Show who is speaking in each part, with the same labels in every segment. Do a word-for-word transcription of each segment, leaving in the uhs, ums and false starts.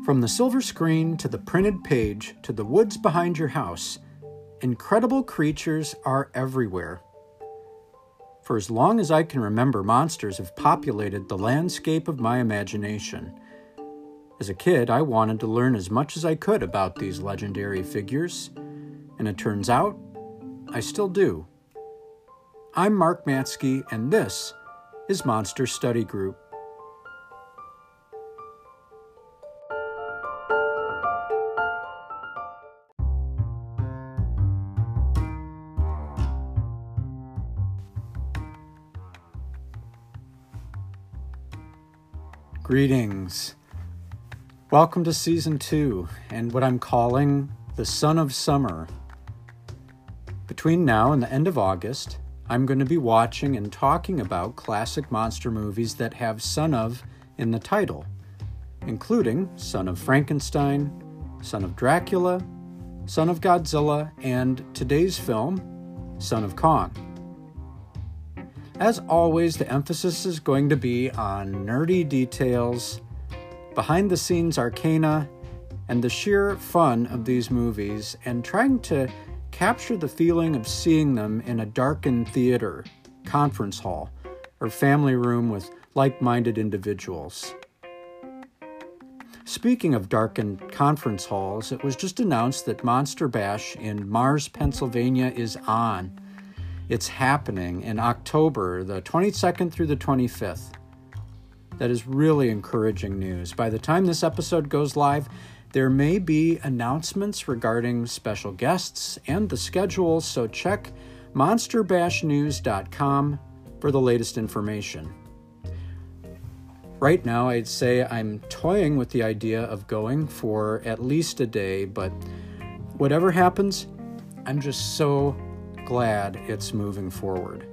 Speaker 1: From the silver screen to the printed page to the woods behind your house, incredible creatures are everywhere. For as long as I can remember, monsters have populated the landscape of my imagination. As a kid, I wanted to learn as much as I could about these legendary figures, and it turns out, I still do. I'm Mark Matsky, and this is Monster Study Group. Greetings. Welcome to Season two, and what I'm calling the Son of Summer. Between now and the end of August, I'm going to be watching and talking about classic monster movies that have Son of in the title, including Son of Frankenstein, Son of Dracula, Son of Godzilla, and today's film, Son of Kong. As always, the emphasis is going to be on nerdy details, behind-the-scenes arcana, and the sheer fun of these movies, and trying to capture the feeling of seeing them in a darkened theater, conference hall, or family room with like-minded individuals. Speaking of darkened conference halls, it was just announced that Monster Bash in Mars, Pennsylvania is on. It's happening in October, the twenty-second through the twenty-fifth. That is really encouraging news. By the time this episode goes live, there may be announcements regarding special guests and the schedule, so check monster bash news dot com for the latest information. Right now, I'd say I'm toying with the idea of going for at least a day, but whatever happens, I'm just so glad it's moving forward.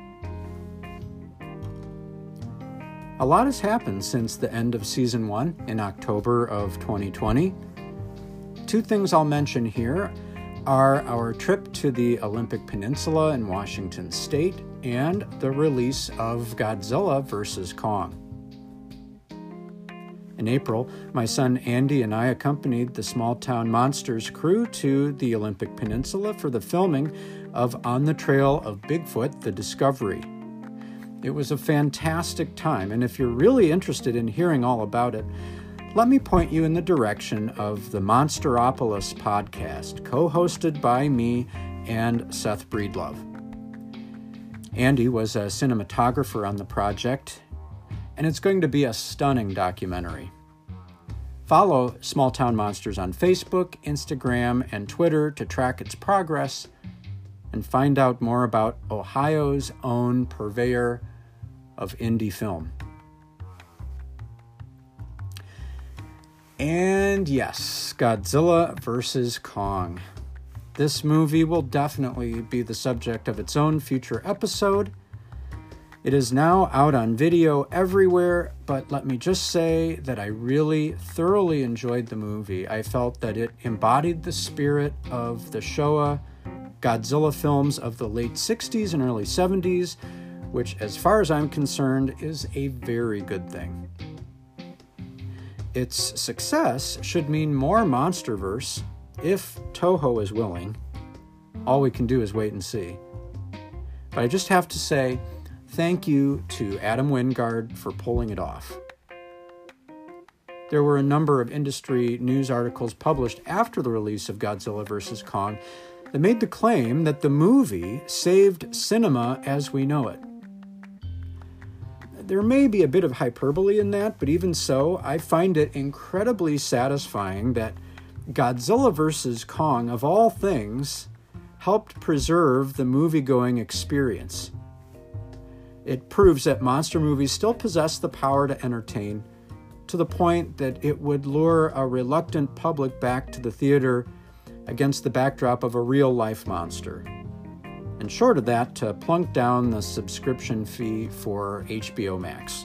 Speaker 1: A lot has happened since the end of Season one in October of twenty twenty. Two things I'll mention here are our trip to the Olympic Peninsula in Washington State and the release of Godzilla versus Kong. In April, my son Andy and I accompanied the Small Town Monsters crew to the Olympic Peninsula for the filming of On the Trail of Bigfoot: The Discovery. It was a fantastic time, and if you're really interested in hearing all about it, let me point you in the direction of the Monsteropolis podcast, co-hosted by me and Seth Breedlove. Andy was a cinematographer on the project, and it's going to be a stunning documentary. Follow Small Town Monsters on Facebook, Instagram, and Twitter to track its progress and find out more about Ohio's own purveyor of indie film. And yes, Godzilla versus Kong. This movie will definitely be the subject of its own future episode. It is now out on video everywhere, but let me just say that I really thoroughly enjoyed the movie. I felt that it embodied the spirit of the Showa Godzilla films of the late sixties and early seventies, which, as far as I'm concerned, is a very good thing. Its success should mean more Monsterverse, if Toho is willing. All we can do is wait and see. But I just have to say, thank you to Adam Wingard for pulling it off. There were a number of industry news articles published after the release of Godzilla versus Kong that made the claim that the movie saved cinema as we know it. There may be a bit of hyperbole in that, but even so, I find it incredibly satisfying that Godzilla versus Kong, of all things, helped preserve the movie-going experience. It proves that monster movies still possess the power to entertain, to the point that it would lure a reluctant public back to the theater against the backdrop of a real-life monster. And short of that, to plunk down the subscription fee for H B O Max.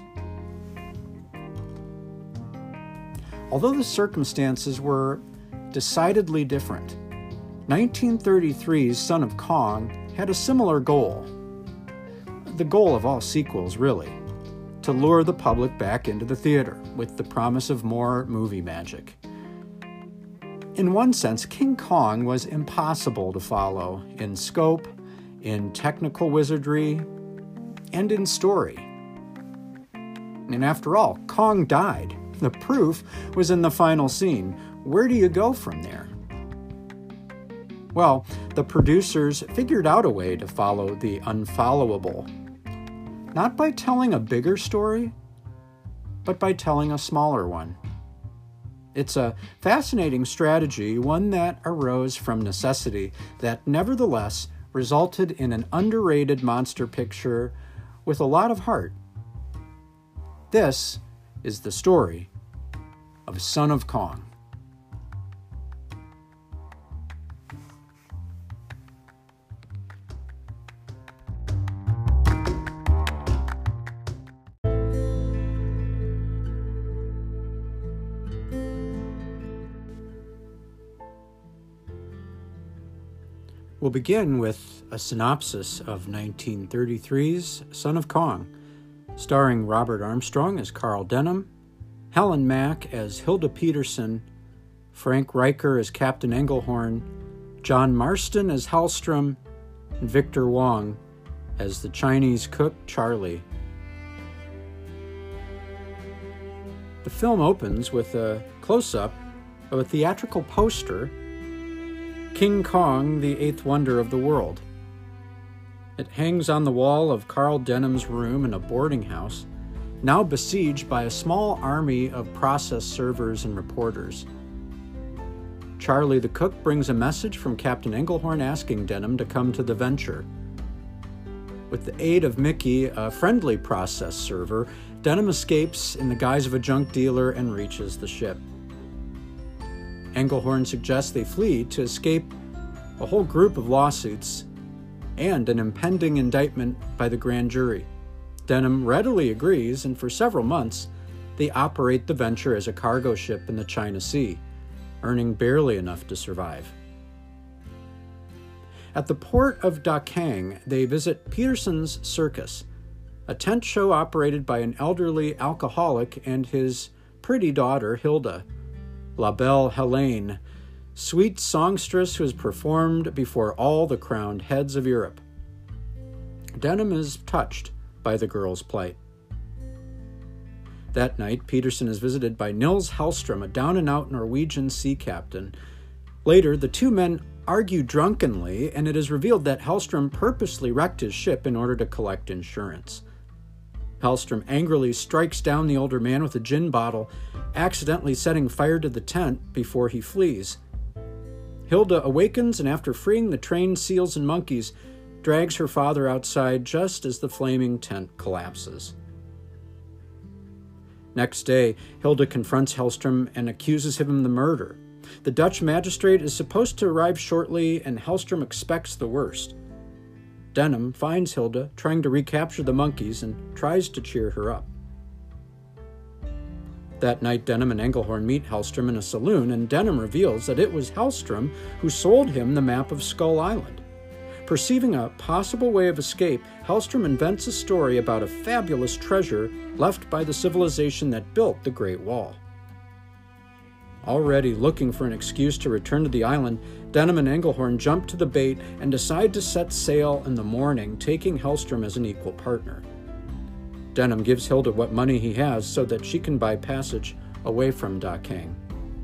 Speaker 1: Although the circumstances were decidedly different, nineteen thirty-three's Son of Kong had a similar goal. The goal of all sequels, really. to lure the public back into the theater with the promise of more movie magic. In one sense, King Kong was impossible to follow in scope, in technical wizardry, and in story. And after all, Kong died. The proof was in the final scene. Where do you go from there? Well, the producers figured out a way to follow the unfollowable. Not by telling a bigger story, but by telling a smaller one. It's a fascinating strategy, one that arose from necessity, that nevertheless resulted in an underrated monster picture with a lot of heart. This is the story of Son of Kong. We'll begin with a synopsis of nineteen thirty-three's Son of Kong, starring Robert Armstrong as Carl Denham, Helen Mack as Hilda Peterson, Frank Riker as Captain Engelhorn, John Marston as Hellstrom, and Victor Wong as the Chinese cook Charlie. The film opens with a close-up of a theatrical poster, King Kong, the Eighth Wonder of the World. It hangs on the wall of Carl Denham's room in a boarding house, now besieged by a small army of process servers and reporters. Charlie the cook brings a message from Captain Engelhorn asking Denham to come to the venture. With the aid of Mickey, a friendly process server, Denham escapes in the guise of a junk dealer and reaches the ship. Engelhorn suggests they flee to escape a whole group of lawsuits and an impending indictment by the grand jury. Denham readily agrees, and for several months, they operate the venture as a cargo ship in the China Sea, earning barely enough to survive. At the port of Dakang, they visit Peterson's Circus, a tent show operated by an elderly alcoholic and his pretty daughter, Hilda, La Belle Helene, sweet songstress who has performed before all the crowned heads of Europe. Denham is touched by the girl's plight. That night, Peterson is visited by Nils Hellstrom, a down-and-out Norwegian sea captain. Later, the two men argue drunkenly, and it is revealed that Hellstrom purposely wrecked his ship in order to collect insurance. Hellstrom angrily strikes down the older man with a gin bottle, accidentally setting fire to the tent before he flees. Hilda awakens and, after freeing the trained seals and monkeys, drags her father outside just as the flaming tent collapses. Next day, Hilda confronts Hellstrom and accuses him of the murder. The Dutch magistrate is supposed to arrive shortly, and Hellstrom expects the worst. Denham finds Hilda trying to recapture the monkeys and tries to cheer her up. That night, Denham and Engelhorn meet Hellstrom in a saloon, and Denham reveals that it was Hellstrom who sold him the map of Skull Island. Perceiving a possible way of escape, Hellstrom invents a story about a fabulous treasure left by the civilization that built the Great Wall. Already looking for an excuse to return to the island, Denham and Engelhorn jump to the bait and decide to set sail in the morning, taking Hellstrom as an equal partner. Denham gives Hilda what money he has so that she can buy passage away from Dakang.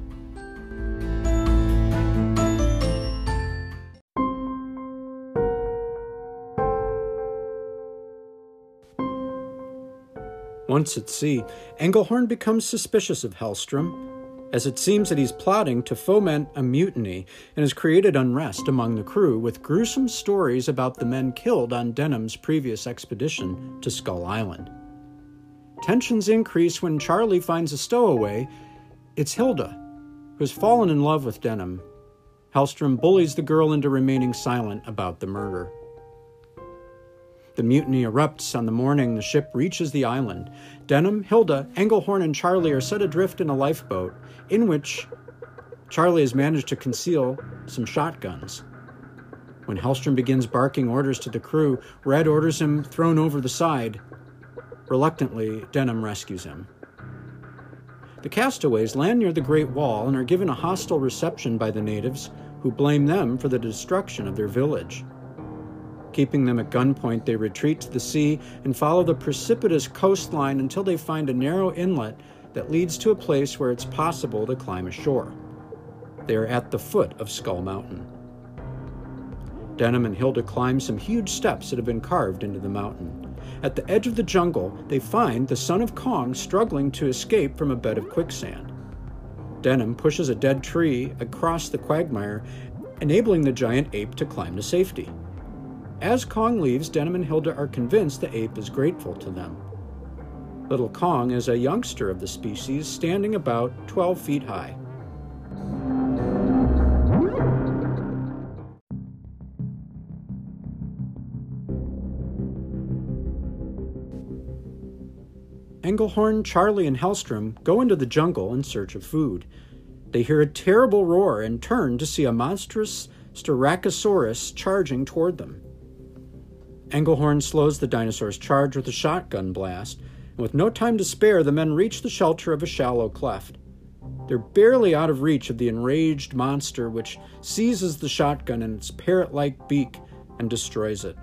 Speaker 1: Once at sea, Engelhorn becomes suspicious of Hellstrom, as it seems that he's plotting to foment a mutiny and has created unrest among the crew with gruesome stories about the men killed on Denham's previous expedition to Skull Island. Tensions increase when Charlie finds a stowaway. It's Hilda, who has fallen in love with Denham. Hellstrom bullies the girl into remaining silent about the murder. The mutiny erupts on the morning the ship reaches the island. Denham, Hilda, Engelhorn, and Charlie are set adrift in a lifeboat, in which Charlie has managed to conceal some shotguns. When Hellstrom begins barking orders to the crew, Red orders him thrown over the side. Reluctantly, Denham rescues him. The castaways land near the Great Wall and are given a hostile reception by the natives, who blame them for the destruction of their village. Keeping them at gunpoint, they retreat to the sea and follow the precipitous coastline until they find a narrow inlet that leads to a place where it's possible to climb ashore. They are at the foot of Skull Mountain. Denham and Hilda climb some huge steps that have been carved into the mountain. At the edge of the jungle, they find the son of Kong struggling to escape from a bed of quicksand. Denham pushes a dead tree across the quagmire, enabling the giant ape to climb to safety. As Kong leaves, Denham and Hilda are convinced the ape is grateful to them. Little Kong is a youngster of the species, standing about twelve feet high. Engelhorn, Charlie, and Hellstrom go into the jungle in search of food. They hear a terrible roar and turn to see a monstrous Styracosaurus charging toward them. Engelhorn slows the dinosaur's charge with a shotgun blast, and with no time to spare, the men reach the shelter of a shallow cleft. They're barely out of reach of the enraged monster, which seizes the shotgun in its parrot-like beak and destroys it.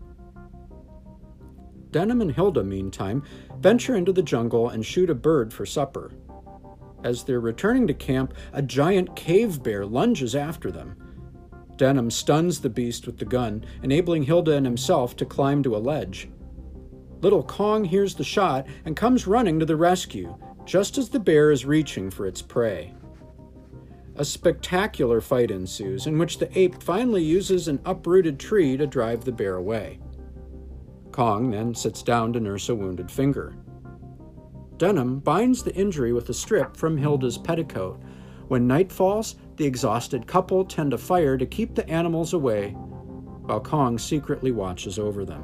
Speaker 1: Denham and Hilda, meantime, venture into the jungle and shoot a bird for supper. As they're returning to camp, a giant cave bear lunges after them. Denham stuns the beast with the gun, enabling Hilda and himself to climb to a ledge. Little Kong hears the shot and comes running to the rescue, just as the bear is reaching for its prey. A spectacular fight ensues, in which the ape finally uses an uprooted tree to drive the bear away. Kong then sits down to nurse a wounded finger. Denham binds the injury with a strip from Hilda's petticoat. When night falls, the exhausted couple tend a fire to keep the animals away, while Kong secretly watches over them.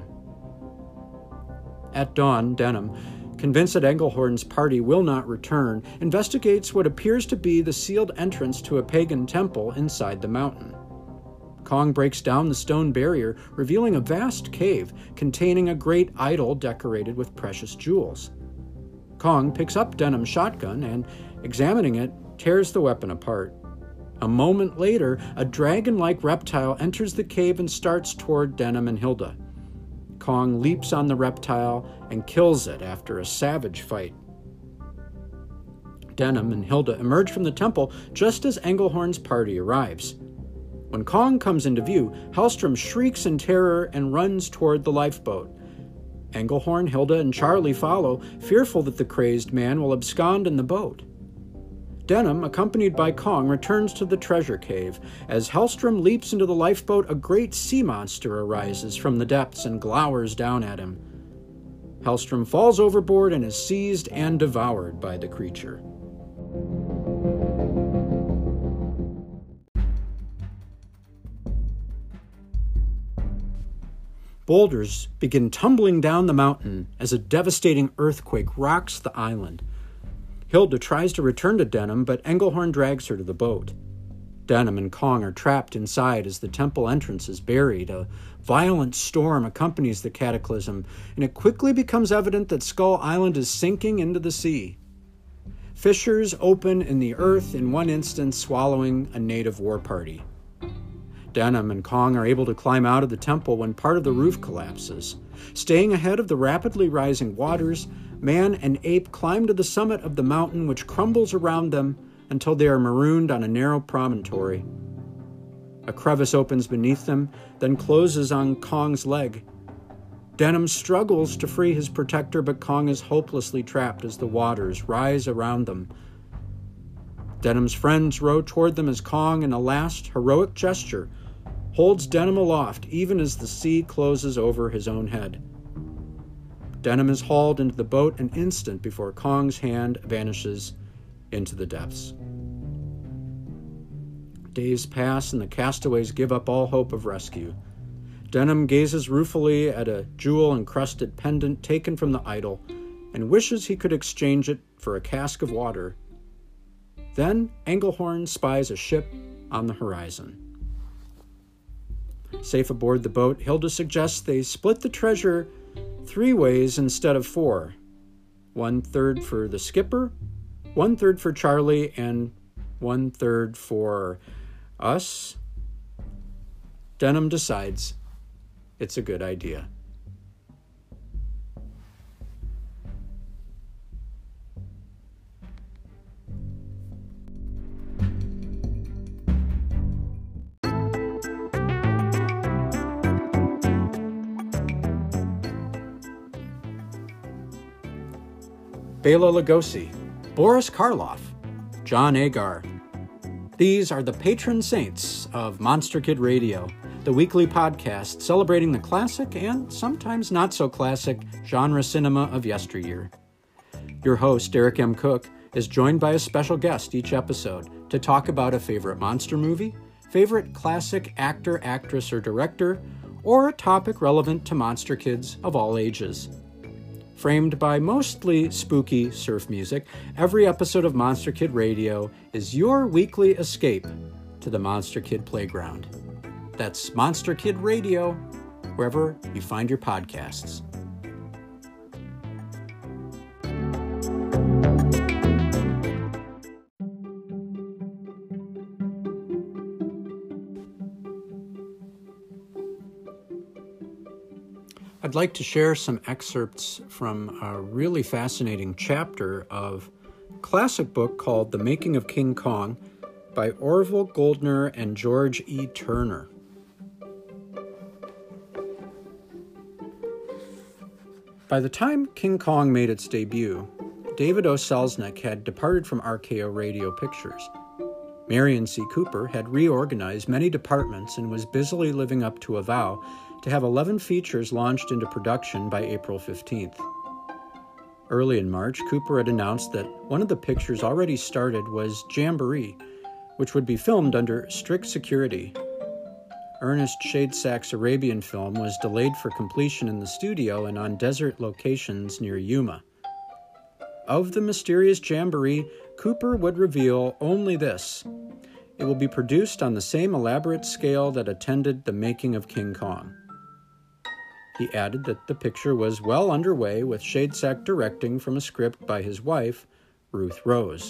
Speaker 1: At dawn, Denham, convinced that Engelhorn's party will not return, investigates what appears to be the sealed entrance to a pagan temple inside the mountain. Kong breaks down the stone barrier, revealing a vast cave containing a great idol decorated with precious jewels. Kong picks up Denham's shotgun and, examining it, tears the weapon apart. A moment later, a dragon-like reptile enters the cave and starts toward Denham and Hilda. Kong leaps on the reptile and kills it after a savage fight. Denham and Hilda emerge from the temple just as Engelhorn's party arrives. When Kong comes into view, Hellstrom shrieks in terror and runs toward the lifeboat. Engelhorn, Hilda, and Charlie follow, fearful that the crazed man will abscond in the boat. Denham, accompanied by Kong, returns to the treasure cave. As Hellstrom leaps into the lifeboat, a great sea monster arises from the depths and glowers down at him. Hellstrom falls overboard and is seized and devoured by the creature. Boulders begin tumbling down the mountain as a devastating earthquake rocks the island. Hilda tries to return to Denham, but Engelhorn drags her to the boat. Denham and Kong are trapped inside as the temple entrance is buried. A violent storm accompanies the cataclysm, and it quickly becomes evident that Skull Island is sinking into the sea. Fissures open in the earth, in one instance swallowing a native war party. Denham and Kong are able to climb out of the temple when part of the roof collapses. Staying ahead of the rapidly rising waters, man and ape climb to the summit of the mountain, which crumbles around them until they are marooned on a narrow promontory. A crevice opens beneath them, then closes on Kong's leg. Denham struggles to free his protector, but Kong is hopelessly trapped as the waters rise around them. Denham's friends row toward them as Kong, in a last heroic gesture, holds Denham aloft even as the sea closes over his own head. Denham is hauled into the boat an instant before Kong's hand vanishes into the depths. Days pass and the castaways give up all hope of rescue. Denham gazes ruefully at a jewel-encrusted pendant taken from the idol and wishes he could exchange it for a cask of water. Then Engelhorn spies a ship on the horizon. Safe aboard the boat, Hilda suggests they split the treasure three ways instead of four. One third for the skipper, one third for Charlie, and one third for us. Denham decides it's a good idea. Bela Lugosi, Boris Karloff, John Agar. These are the patron saints of Monster Kid Radio, the weekly podcast celebrating the classic and sometimes not so classic genre cinema of yesteryear. Your host, Derek M. Cook, is joined by a special guest each episode to talk about a favorite monster movie, favorite classic actor, actress, or director, or a topic relevant to monster kids of all ages. Framed by mostly spooky surf music, every episode of Monster Kid Radio is your weekly escape to the Monster Kid playground. That's Monster Kid Radio, wherever you find your podcasts. I'd like to share some excerpts from a really fascinating chapter of a classic book called The Making of King Kong by Orville Goldner and George E. Turner. By the time King Kong made its debut, David O. Selznick had departed from R K O Radio Pictures. Marion C. Cooper had reorganized many departments and was busily living up to a vow to have eleven features launched into production by April fifteenth. Early in March, Cooper had announced that one of the pictures already started was Jamboree, which would be filmed under strict security. Ernest Shadsack's Arabian film was delayed for completion in the studio and on desert locations near Yuma. Of the mysterious Jamboree, Cooper would reveal only this: it will be produced on the same elaborate scale that attended the making of King Kong. He added that the picture was well underway, with Shadsack directing from a script by his wife, Ruth Rose.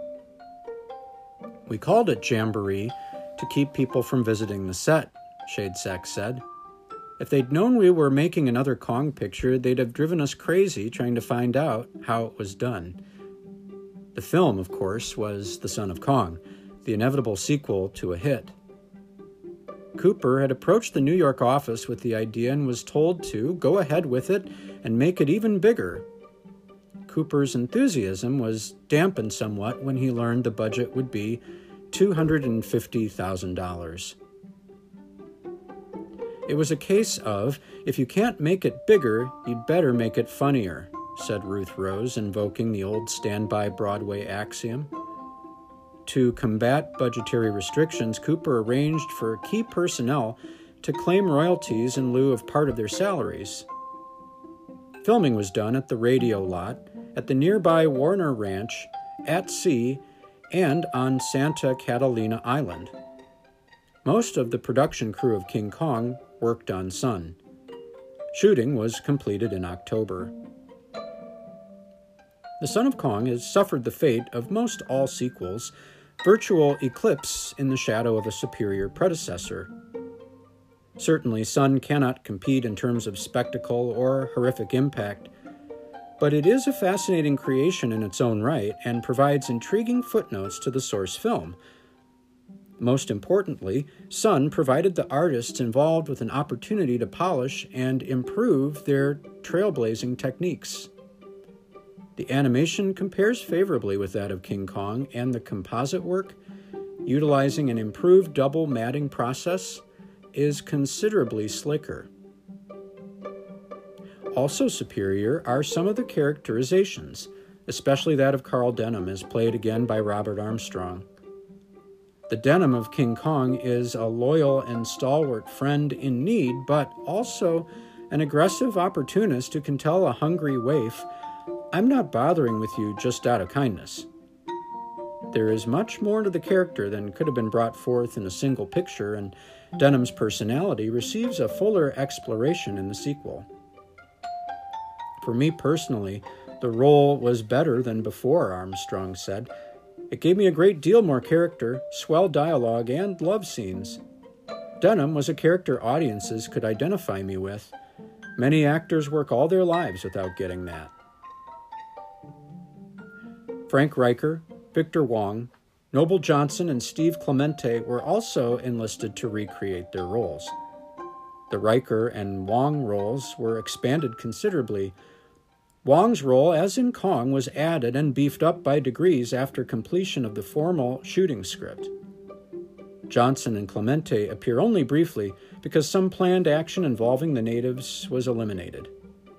Speaker 1: "We called it Jamboree to keep people from visiting the set," Shadsack said. "If they'd known we were making another Kong picture, they'd have driven us crazy trying to find out how it was done." The film, of course, was The Son of Kong, the inevitable sequel to a hit. Cooper had approached the New York office with the idea and was told to go ahead with it and make it even bigger. Cooper's enthusiasm was dampened somewhat when he learned the budget would be two hundred fifty thousand dollars. "It was a case of, if you can't make it bigger, you'd better make it funnier," said Ruth Rose, invoking the old standby Broadway axiom. To combat budgetary restrictions, Cooper arranged for key personnel to claim royalties in lieu of part of their salaries. Filming was done at the radio lot, at the nearby Warner Ranch, at sea, and on Santa Catalina Island. Most of the production crew of King Kong worked on Sun. Shooting was completed in October. The Son of Kong has suffered the fate of most all sequels, virtual eclipse in the shadow of a superior predecessor. Certainly, Sun cannot compete in terms of spectacle or horrific impact, but it is a fascinating creation in its own right and provides intriguing footnotes to the source film. Most importantly, Sun provided the artists involved with an opportunity to polish and improve their trailblazing techniques. The animation compares favorably with that of King Kong, and the composite work, utilizing an improved double matting process, is considerably slicker. Also superior are some of the characterizations, especially that of Carl Denham, as played again by Robert Armstrong. The Denham of King Kong is a loyal and stalwart friend in need, but also an aggressive opportunist who can tell a hungry waif, "I'm not bothering with you just out of kindness." There is much more to the character than could have been brought forth in a single picture, and Denham's personality receives a fuller exploration in the sequel. For me personally, the role was better than before, Armstrong said. It gave me a great deal more character, swell dialogue, and love scenes. Denham was a character audiences could identify me with. Many actors work all their lives without getting that. Frank Riker, Victor Wong, Noble Johnson, and Steve Clemente were also enlisted to recreate their roles. The Riker and Wong roles were expanded considerably. Wong's role, as in Kong, was added and beefed up by degrees after completion of the formal shooting script. Johnson and Clemente appear only briefly because some planned action involving the natives was eliminated.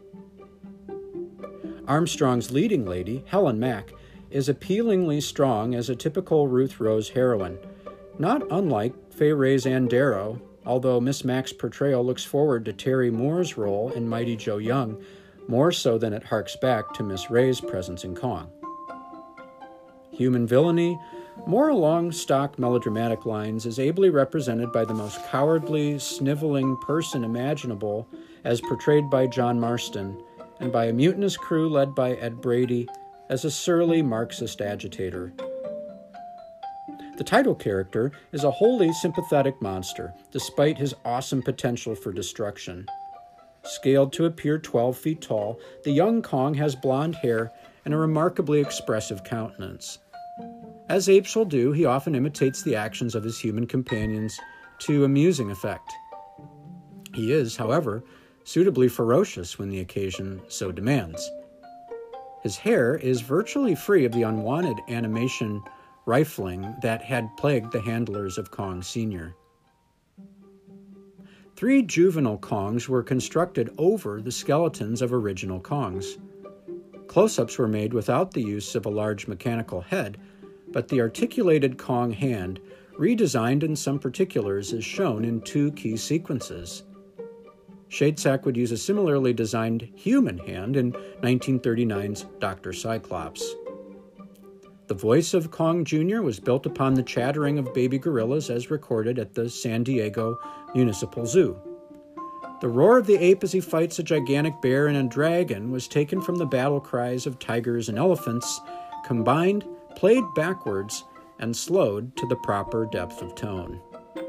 Speaker 1: Armstrong's leading lady, Helen Mack, is appealingly strong as a typical Ruth Rose heroine, not unlike Fay Wray's Ann Darrow, although Miss Mack's portrayal looks forward to Terry Moore's role in Mighty Joe Young, more so than it harks back to Miss Ray's presence in Kong. Human villainy, more along stock melodramatic lines, is ably represented by the most cowardly, sniveling person imaginable, as portrayed by John Marston, and by a mutinous crew led by Ed Brady as a surly Marxist agitator. The title character is a wholly sympathetic monster, despite his awesome potential for destruction. Scaled to appear twelve feet tall, the young Kong has blonde hair and a remarkably expressive countenance. As apes will do, he often imitates the actions of his human companions to amusing effect. He is, however, suitably ferocious when the occasion so demands. His hair is virtually free of the unwanted animation rifling that had plagued the handlers of Kong Senior Three juvenile Kongs were constructed over the skeletons of original Kongs. Close-ups were made without the use of a large mechanical head, but the articulated Kong hand, redesigned in some particulars, is shown in two key sequences. Shadsack would use a similarly designed human hand in nineteen thirty-nine's Doctor Cyclops. The voice of Kong Junior was built upon the chattering of baby gorillas as recorded at the San Diego Municipal Zoo. The roar of the ape as he fights a gigantic bear and a dragon was taken from the battle cries of tigers and elephants, combined, played backwards, and slowed to the proper depth of tone.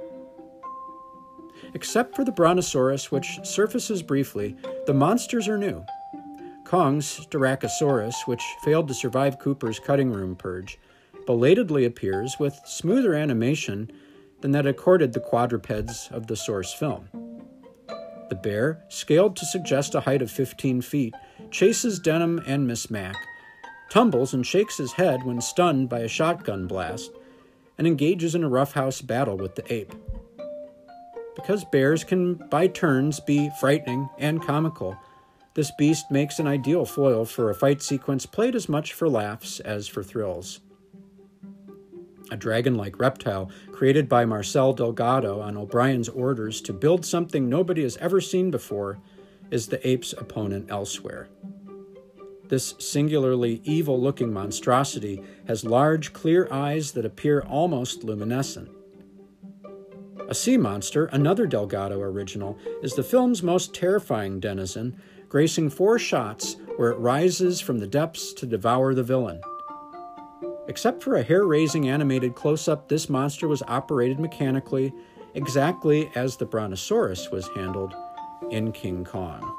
Speaker 1: Except for the Brontosaurus, which surfaces briefly, the monsters are new. Kong's Styracosaurus, which failed to survive Cooper's cutting room purge, belatedly appears with smoother animation than that accorded the quadrupeds of the source film. The bear, scaled to suggest a height of fifteen feet, chases Denham and Miss Mack, tumbles and shakes his head when stunned by a shotgun blast, and engages in a roughhouse battle with the ape. Because bears can, by turns, be frightening and comical, this beast makes an ideal foil for a fight sequence played as much for laughs as for thrills. A dragon-like reptile created by Marcel Delgado on O'Brien's orders to build something nobody has ever seen before is the ape's opponent elsewhere. This singularly evil-looking monstrosity has large, clear eyes that appear almost luminescent. A sea monster, another Delgado original, is the film's most terrifying denizen, gracing four shots where it rises from the depths to devour the villain. Except for a hair-raising animated close-up, this monster was operated mechanically, exactly as the Brontosaurus was handled in King Kong.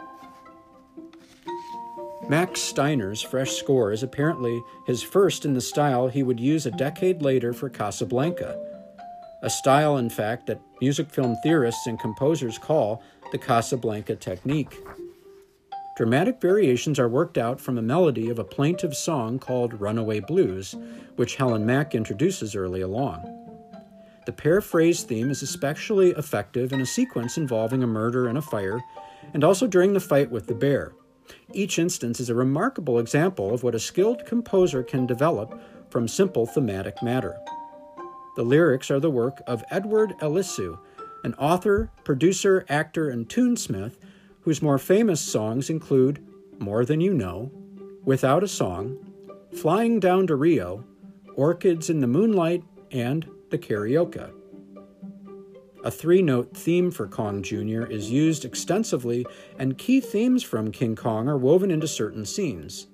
Speaker 1: Max Steiner's fresh score is apparently his first in the style he would use a decade later for Casablanca, a style, in fact, that music film theorists and composers call the Casablanca technique. Dramatic variations are worked out from a melody of a plaintive song called Runaway Blues, which Helen Mack introduces early along. The paraphrase theme is especially effective in a sequence involving a murder and a fire, and also during the fight with the bear. Each instance is a remarkable example of what a skilled composer can develop from simple thematic matter. The lyrics are the work of Edward Elisu, an author, producer, actor, and tunesmith whose more famous songs include More Than You Know, Without a Song, Flying Down to Rio, Orchids in the Moonlight, and The Carioca. A three-note theme for Kong Junior is used extensively, and key themes from King Kong are woven into certain scenes.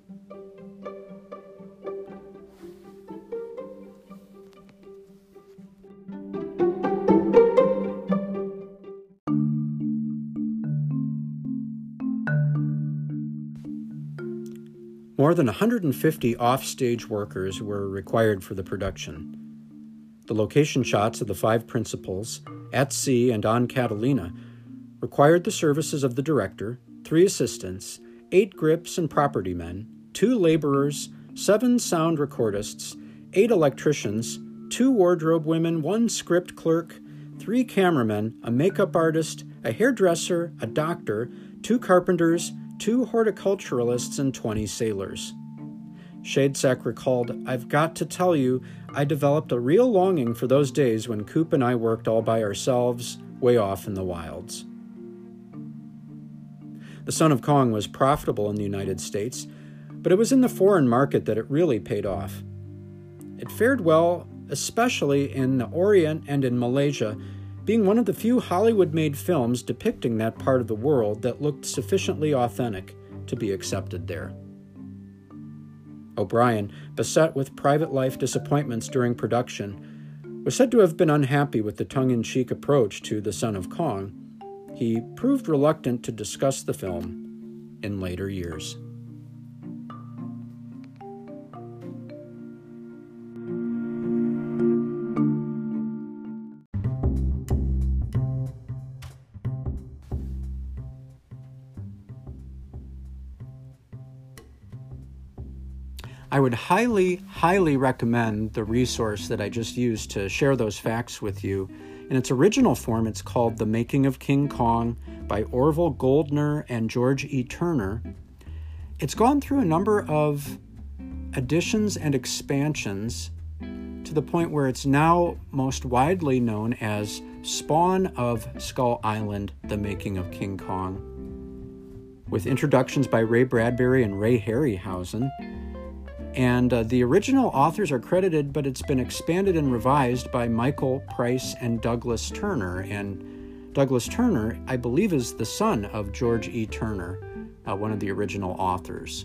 Speaker 1: More than one hundred fifty offstage workers were required for the production. The location shots of the five principals, at sea and on Catalina, required the services of the director, three assistants, eight grips and property men, two laborers, seven sound recordists, eight electricians, two wardrobe women, one script clerk, three cameramen, a makeup artist, a hairdresser, a doctor, two carpenters, two horticulturalists, and twenty sailors. Shadesack recalled, "I've got to tell you, I developed a real longing for those days when Coop and I worked all by ourselves, way off in the wilds." The Son of Kong was profitable in the United States, but it was in the foreign market that it really paid off. It fared well, especially in the Orient and in Malaysia, being one of the few Hollywood-made films depicting that part of the world that looked sufficiently authentic to be accepted there. O'Brien, beset with private life disappointments during production, was said to have been unhappy with the tongue-in-cheek approach to The Son of Kong. He proved reluctant to discuss the film in later years. I would highly, highly recommend the resource that I just used to share those facts with you. In its original form, it's called The Making of King Kong by Orville Goldner and George E. Turner. It's gone through a number of additions and expansions to the point where it's now most widely known as Spawn of Skull Island, The Making of King Kong, with introductions by Ray Bradbury and Ray Harryhausen. And uh, the original authors are credited, but it's been expanded and revised by Michael Price and Douglas Turner. And Douglas Turner, I believe, is the son of George E. Turner, uh, one of the original authors.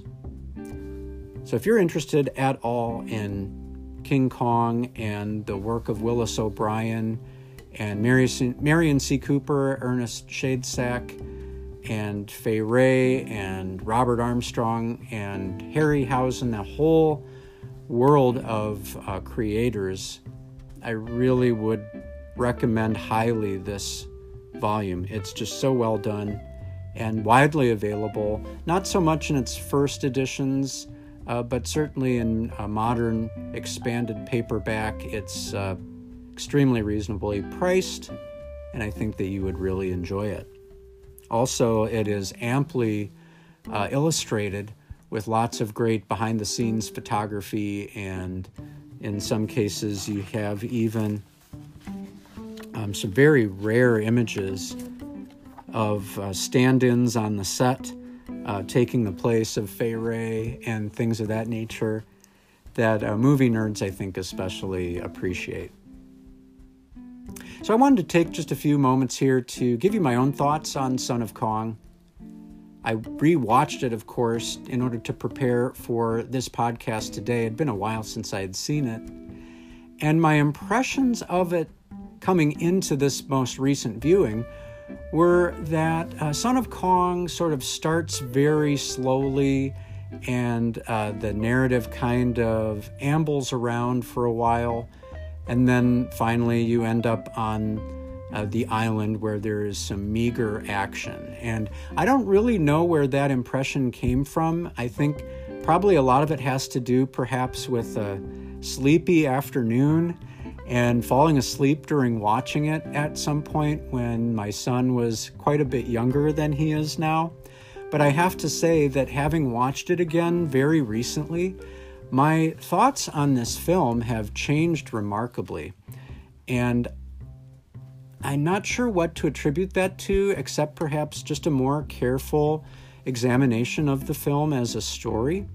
Speaker 1: So if you're interested at all in King Kong and the work of Willis O'Brien and Marion C. Cooper, Ernest Shadesack, and Fay Wray and Robert Armstrong and Harryhausen, that whole world of uh, creators, I really would recommend highly this volume. It's just so well done and widely available, not so much in its first editions, uh, but certainly in a modern expanded paperback. It's uh, extremely reasonably priced, and I think that you would really enjoy it. Also, it is amply uh, illustrated with lots of great behind-the-scenes photography, and in some cases you have even um, some very rare images of uh, stand-ins on the set uh, taking the place of Fay Wray and things of that nature that uh, movie nerds, I think, especially appreciate. So I wanted to take just a few moments here to give you my own thoughts on Son of Kong. I rewatched it, of course, in order to prepare for this podcast today. It had been a while since I had seen it. And my impressions of it coming into this most recent viewing were that uh, Son of Kong sort of starts very slowly, and uh, the narrative kind of ambles around for a while. And then finally you end up on uh, the island where there is some meager action. And I don't really know where that impression came from. I think probably a lot of it has to do perhaps with a sleepy afternoon and falling asleep during watching it at some point when my son was quite a bit younger than he is now. But I have to say that having watched it again very recently, my thoughts on this film have changed remarkably, and I'm not sure what to attribute that to, except perhaps just a more careful examination of the film as a story.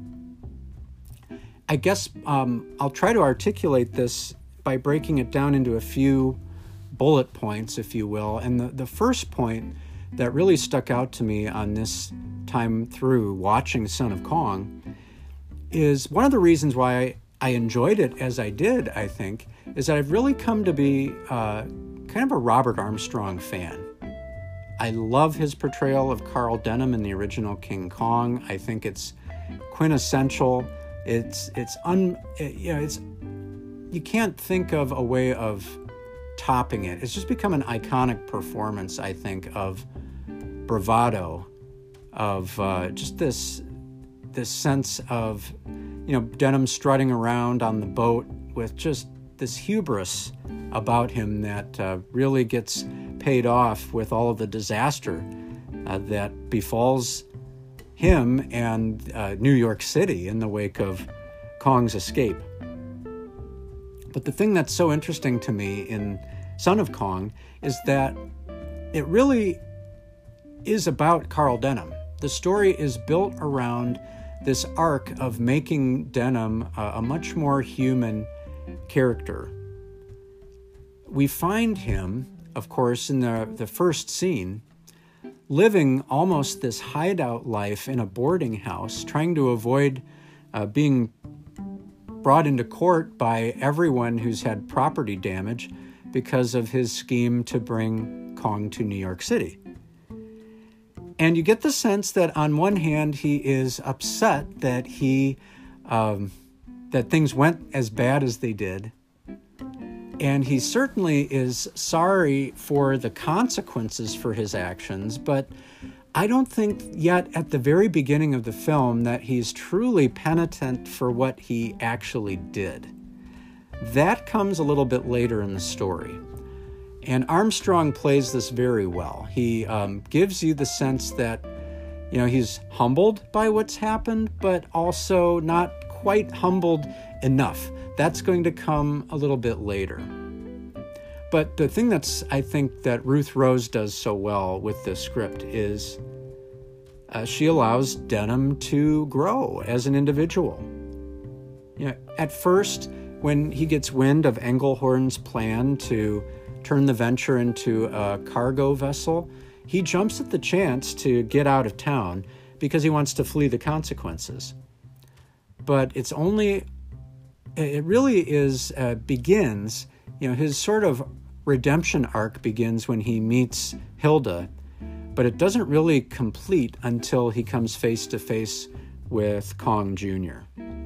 Speaker 1: I guess um, I'll try to articulate this by breaking it down into a few bullet points, if you will. And the, the first point that really stuck out to me on this time through watching Son of Kong is one of the reasons why I, I enjoyed it as I did, I think, is that I've really come to be uh, kind of a Robert Armstrong fan. I love his portrayal of Carl Denham in the original King Kong. I think it's quintessential. It's it's un it, you know it's you can't think of a way of topping it. It's just become an iconic performance, I think, of bravado, of uh, just this this sense of, you know, Denham strutting around on the boat with just this hubris about him that uh, really gets paid off with all of the disaster uh, that befalls him and uh, New York City in the wake of Kong's escape. But the thing that's so interesting to me in Son of Kong is that it really is about Carl Denham. The story is built around this arc of making Denham a, a much more human character. We find him, of course, in the, the first scene, living almost this hideout life in a boarding house, trying to avoid uh, being brought into court by everyone who's had property damage because of his scheme to bring Kong to New York City. And you get the sense that on one hand, he is upset that he um, that things went as bad as they did. And he certainly is sorry for the consequences for his actions, but I don't think yet at the very beginning of the film that he's truly penitent for what he actually did. That comes a little bit later in the story. And Armstrong plays this very well. He um, gives you the sense that, you know, he's humbled by what's happened, but also not quite humbled enough. That's going to come a little bit later. But the thing that's, I think, that Ruth Rose does so well with this script is uh, she allows Denham to grow as an individual. You know, at first, when he gets wind of Engelhorn's plan to turn the Venture into a cargo vessel, he jumps at the chance to get out of town because he wants to flee the consequences. But it's only, it really is, uh, begins, you know, his sort of redemption arc begins when he meets Hilda, but it doesn't really complete until he comes face to face with Kong Junior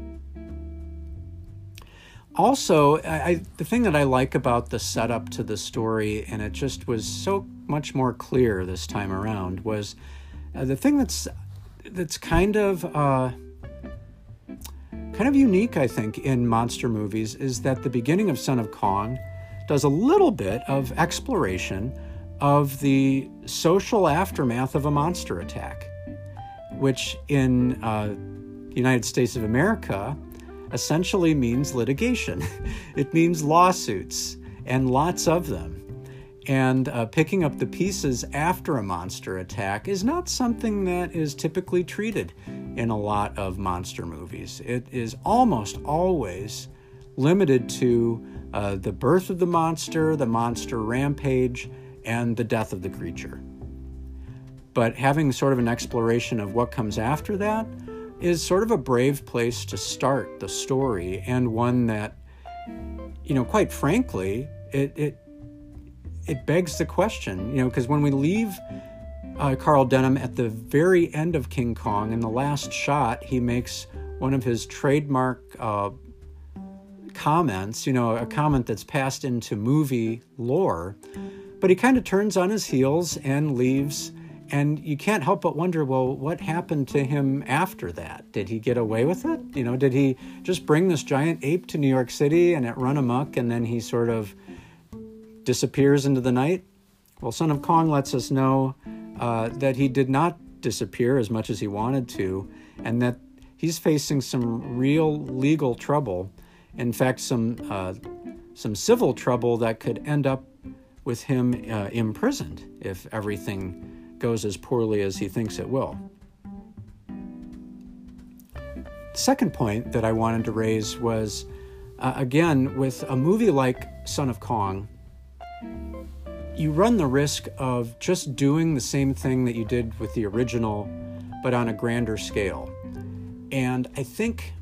Speaker 1: Also, I, the thing that I like about the setup to the story, and it just was so much more clear this time around, was uh, the thing that's that's kind of uh, kind of unique, I think, in monster movies is that the beginning of Son of Kong does a little bit of exploration of the social aftermath of a monster attack, which in uh, the United States of America essentially means litigation. It means lawsuits, and lots of them. And uh, picking up the pieces after a monster attack is not something that is typically treated in a lot of monster movies. It is almost always limited to uh, the birth of the monster, the monster rampage, and the death of the creature. But having sort of an exploration of what comes after that is sort of a brave place to start the story, and one that, you know, quite frankly, it it, it begs the question, you know, because when we leave uh, Carl Denham at the very end of King Kong, in the last shot, he makes one of his trademark uh, comments, you know, a comment that's passed into movie lore, but he kind of turns on his heels and leaves. And you can't help but wonder, well, what happened to him after that? Did he get away with it? You know, did he just bring this giant ape to New York City and it run amok and then he sort of disappears into the night? Well, Son of Kong lets us know uh, that he did not disappear as much as he wanted to, and that he's facing some real legal trouble. In fact, some uh, some civil trouble that could end up with him uh, imprisoned if everything goes as poorly as he thinks it will. The second point that I wanted to raise was, uh, again, with a movie like Son of Kong, you run the risk of just doing the same thing that you did with the original, but on a grander scale. And I think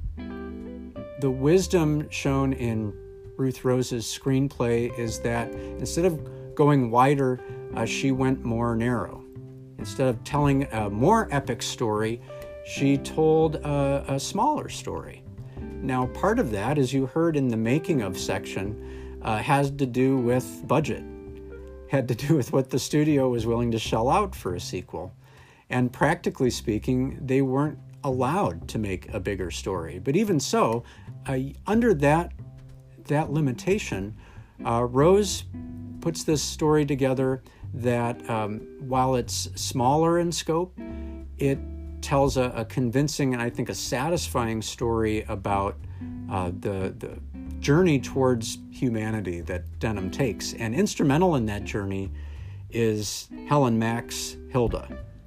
Speaker 1: the wisdom shown in Ruth Rose's screenplay is that instead of going wider, uh, she went more narrow. Instead of telling a more epic story, she told a, a smaller story. Now, part of that, as you heard in the making of section, uh, has to do with budget, had to do with what the studio was willing to shell out for a sequel. And practically speaking, they weren't allowed to make a bigger story. But even so, uh, under that, that limitation, uh, Rose puts this story together that um, while it's smaller in scope, it tells a, a convincing and I think a satisfying story about uh, the, the journey towards humanity that Denham takes. And instrumental in that journey is Helen Mack's Hilda.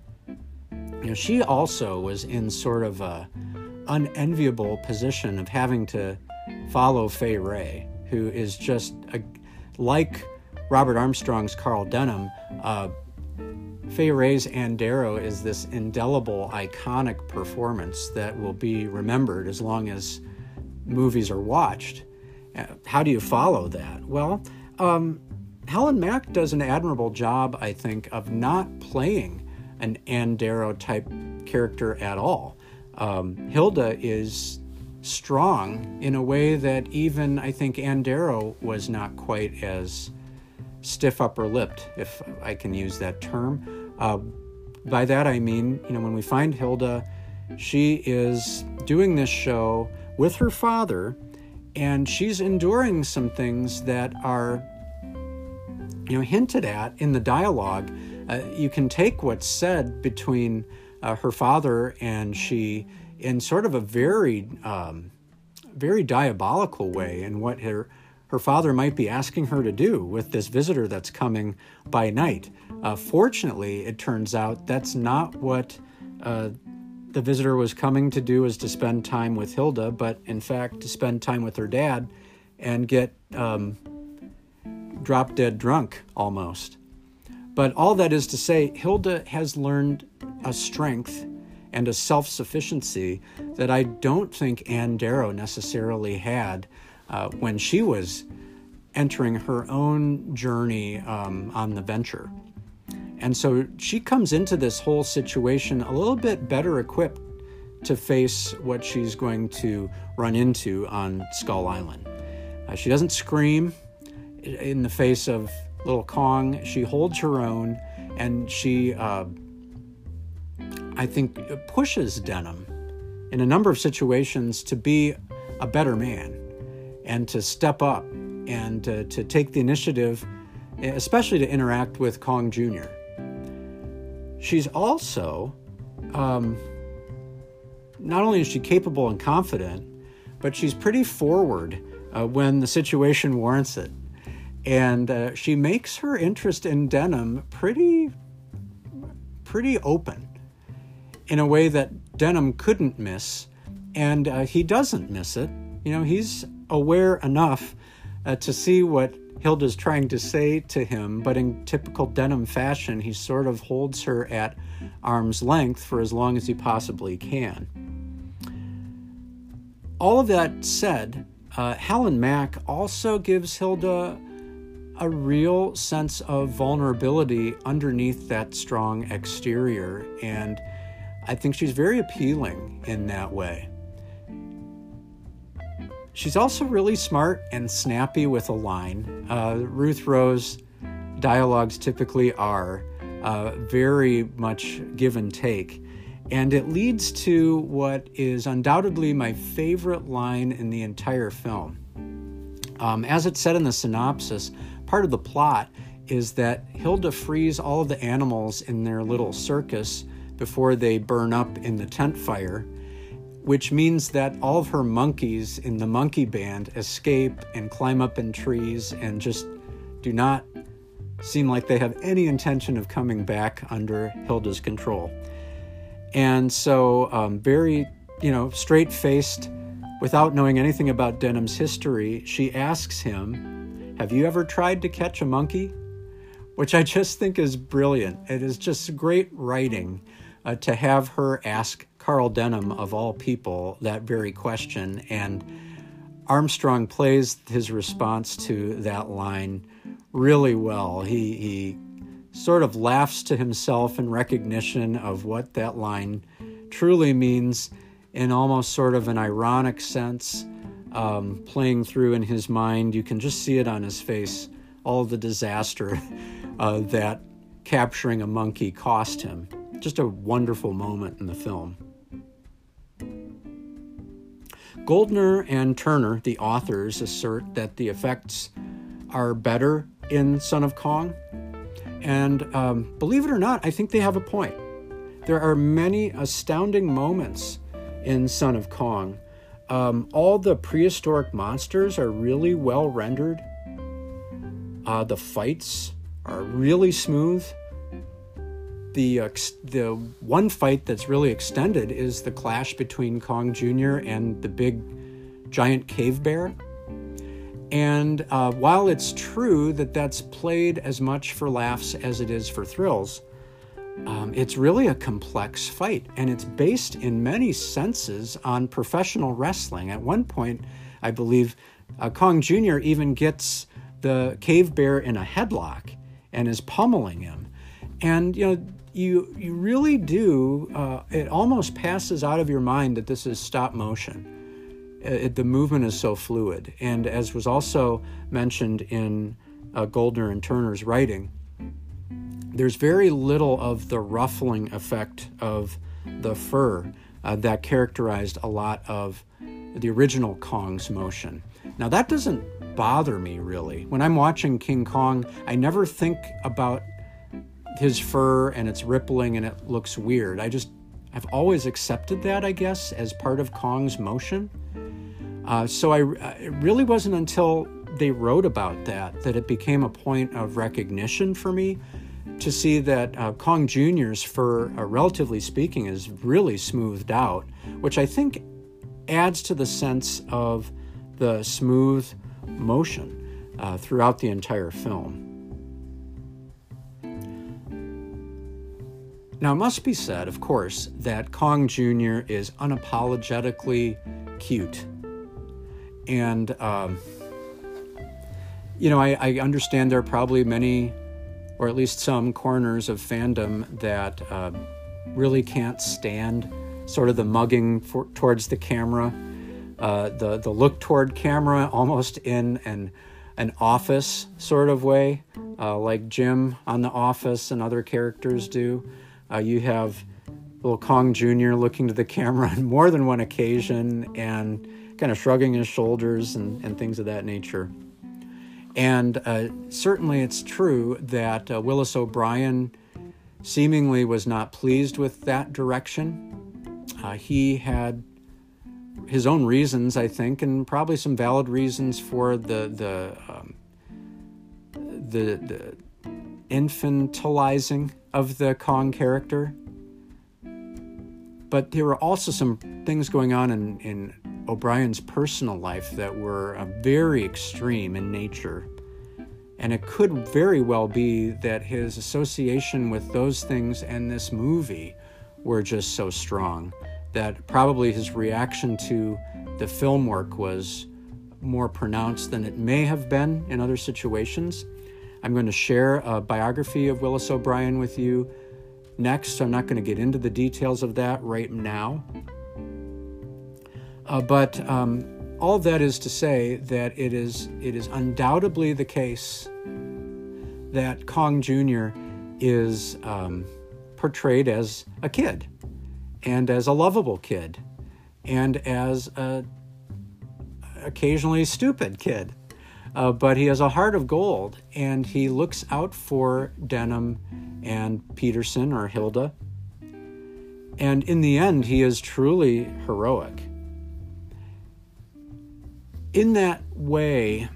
Speaker 1: You know, she also was in sort of a unenviable position of having to follow Fay Wray, who is just a, like Robert Armstrong's Carl Denham. Uh, Fay Wray's Ann Darrow is this indelible, iconic performance that will be remembered as long as movies are watched. Uh, how do you follow that? Well, um, Helen Mack does an admirable job, I think, of not playing an Ann Darrow type character at all. Um, Hilda is strong in a way that even, I think, Ann Darrow was not quite as stiff upper-lipped, if I can use that term. Uh, by that I mean, you know, when we find Hilda, she is doing this show with her father, and she's enduring some things that are, you know, hinted at in the dialogue. Uh, you can take what's said between uh, her father and she in sort of a very, um, very diabolical way, in what her her father might be asking her to do with this visitor that's coming by night. Uh, fortunately, it turns out that's not what uh, the visitor was coming to do, is to spend time with Hilda, but in fact to spend time with her dad and get um, drop dead drunk almost. But all that is to say, Hilda has learned a strength and a self-sufficiency that I don't think Ann Darrow necessarily had uh, when she was entering her own journey um, on the venture. And so she comes into this whole situation a little bit better equipped to face what she's going to run into on Skull Island. Uh, she doesn't scream in the face of little Kong. She holds her own, and she, uh, I think, pushes Denham in a number of situations to be a better man and to step up and uh, to take the initiative, especially to interact with Kong Junior She's also, um, not only is she capable and confident, but she's pretty forward uh, when the situation warrants it. And uh, she makes her interest in Denham pretty, pretty open in a way that Denham couldn't miss, and uh, he doesn't miss it. You know, he's aware enough uh, to see what Hilda's trying to say to him, but in typical Denham fashion, he sort of holds her at arm's length for as long as he possibly can. All of that said, uh, Helen Mack also gives Hilda a real sense of vulnerability underneath that strong exterior, and I think she's very appealing in that way. She's also really smart and snappy with a line. Uh, Ruth Rose dialogues typically are uh, very much give and take, and it leads to what is undoubtedly my favorite line in the entire film. Um, as it said in the synopsis, part of the plot is that Hilda frees all of the animals in their little circus before they burn up in the tent fire, which means that all of her monkeys in the monkey band escape and climb up in trees and just do not seem like they have any intention of coming back under Hilda's control. And so um, very, you know, straight-faced, without knowing anything about Denham's history, she asks him, "Have you ever tried to catch a monkey?" which I just think is brilliant. It is just great writing uh, to have her ask Carl Denham, of all people, that very question. And Armstrong plays his response to that line really well. He, he sort of laughs to himself in recognition of what that line truly means, in almost sort of an ironic sense, um, playing through in his mind. You can just see it on his face, all the disaster uh, that capturing a monkey cost him. Just a wonderful moment in the film. Goldner and Turner, the authors, assert that the effects are better in Son of Kong. And um, believe it or not, I think they have a point. There are many astounding moments in Son of Kong. Um, all the prehistoric monsters are really well rendered. Uh, the fights are really smooth. The, uh, the one fight that's really extended is the clash between Kong Junior and the big giant cave bear. And uh, while it's true that that's played as much for laughs as it is for thrills, um, it's really a complex fight. And it's based in many senses on professional wrestling. At one point, I believe, uh, Kong Junior even gets the cave bear in a headlock and is pummeling him. And, you know, you you really do, uh, it almost passes out of your mind that this is stop motion. It, the movement is so fluid. And as was also mentioned in uh, Goldner and Turner's writing, there's very little of the ruffling effect of the fur uh, that characterized a lot of the original Kong's motion. Now, that doesn't bother me, really. When I'm watching King Kong, I never think about his fur and it's rippling and it looks weird. I just, I've always accepted that, I guess, as part of Kong's motion. Uh, so I, it really wasn't until they wrote about that that it became a point of recognition for me to see that uh, Kong Junior's fur, uh, relatively speaking, is really smoothed out, which I think adds to the sense of the smooth motion uh, throughout the entire film. Now, it must be said, of course, that Kong Junior is unapologetically cute. And, um, you know, I, I understand there are probably many, or at least some corners of fandom that uh, really can't stand sort of the mugging for, towards the camera, uh, the, the look toward camera almost in an, an Office sort of way, uh, like Jim on The Office and other characters do. Uh, you have little Kong Junior looking to the camera on more than one occasion and kind of shrugging his shoulders and, and things of that nature. And uh, certainly it's true that uh, Willis O'Brien seemingly was not pleased with that direction. Uh, he had his own reasons, I think, and probably some valid reasons for the the um, the, the infantilizing of the Kong character. But there were also some things going on in, in O'Brien's personal life that were uh, very extreme in nature. And it could very well be that his association with those things and this movie were just so strong that probably his reaction to the film work was more pronounced than it may have been in other situations. I'm going to share a biography of Willis O'Brien with you next, so I'm not going to get into the details of that right now. Uh, but um, all of that is to say that it is it is undoubtedly the case that Kong Junior is um, portrayed as a kid, and as a lovable kid, and as a occasionally stupid kid. Uh, but he has a heart of gold, and he looks out for Denham and Peterson, or Hilda. And in the end, he is truly heroic. In that way,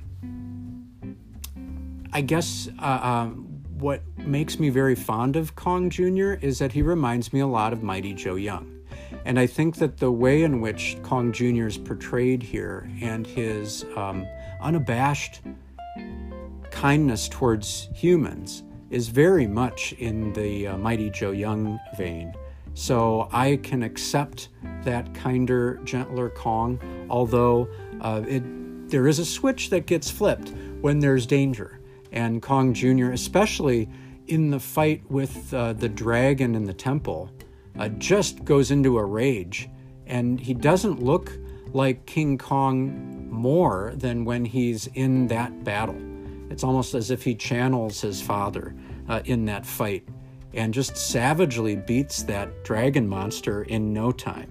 Speaker 1: I guess uh, um, what makes me very fond of Kong Junior is that he reminds me a lot of Mighty Joe Young. And I think that the way in which Kong Junior is portrayed here, and his um, unabashed kindness towards humans, is very much in the uh, Mighty Joe Young vein. So I can accept that kinder, gentler Kong, although uh, it there is a switch that gets flipped when there's danger. And Kong Junior, especially in the fight with uh, the dragon in the temple, uh, just goes into a rage. And he doesn't look like King Kong more than when he's in that battle. It's almost as if he channels his father uh, in that fight and just savagely beats that dragon monster in no time.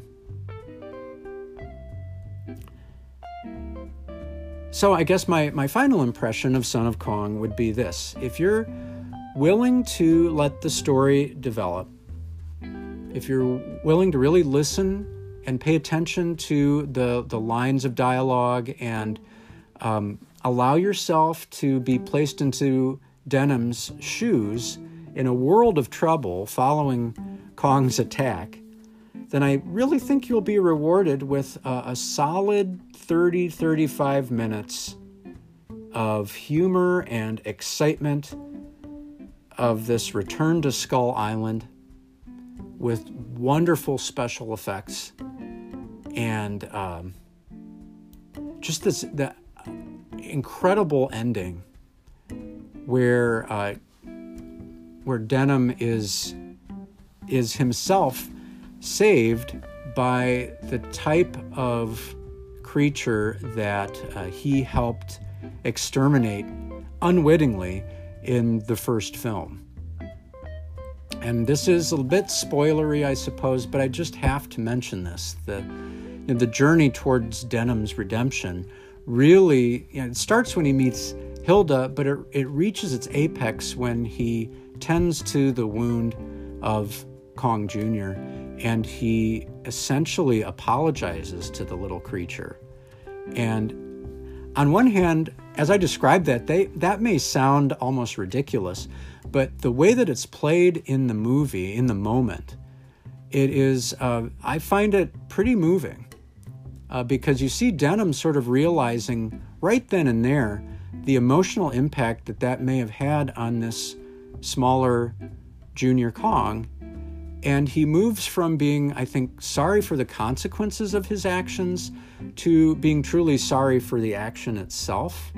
Speaker 1: So I guess my, my final impression of Son of Kong would be this. If you're willing to let the story develop, if you're willing to really listen and pay attention to the, the lines of dialogue and um, allow yourself to be placed into Denham's shoes in a world of trouble following Kong's attack, then I really think you'll be rewarded with a, a solid thirty, thirty-five minutes of humor and excitement of this return to Skull Island with wonderful special effects and um, just this the incredible ending where uh, where Denham is is himself saved by the type of creature that uh, he helped exterminate unwittingly in the first film. And this is a bit spoilery, I suppose, but I just have to mention this. The, you know, the journey towards Denham's redemption really, you know, it starts when he meets Hilda, but it, it reaches its apex when he tends to the wound of Kong Junior and he essentially apologizes to the little creature. And on one hand, as I describe that, they, that may sound almost ridiculous, but the way that it's played in the movie, in the moment, it is, uh, I find it pretty moving uh, because you see Denham sort of realizing right then and there the emotional impact that that may have had on this smaller Junior Kong. And he moves from being, I think, sorry for the consequences of his actions to being truly sorry for the action itself.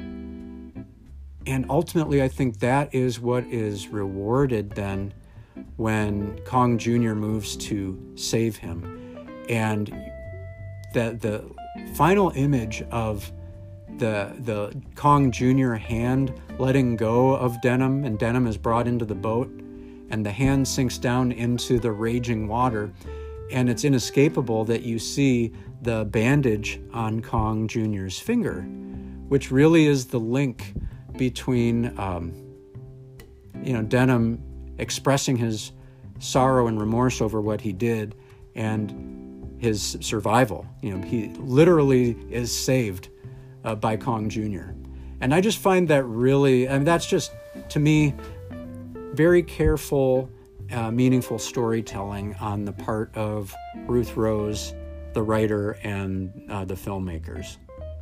Speaker 1: And ultimately, I think that is what is rewarded then when Kong Junior moves to save him. And the, the final image of the, the Kong Junior hand letting go of Denham, and Denham is brought into the boat, and the hand sinks down into the raging water, and it's inescapable that you see the bandage on Kong Junior's finger, which really is the link between, um, you know, Denham expressing his sorrow and remorse over what he did and his survival. You know, he literally is saved uh, by Kong Junior And I just find that really, I mean, that's just, to me, very careful, uh, meaningful storytelling on the part of Ruth Rose, the writer, and uh, the filmmakers.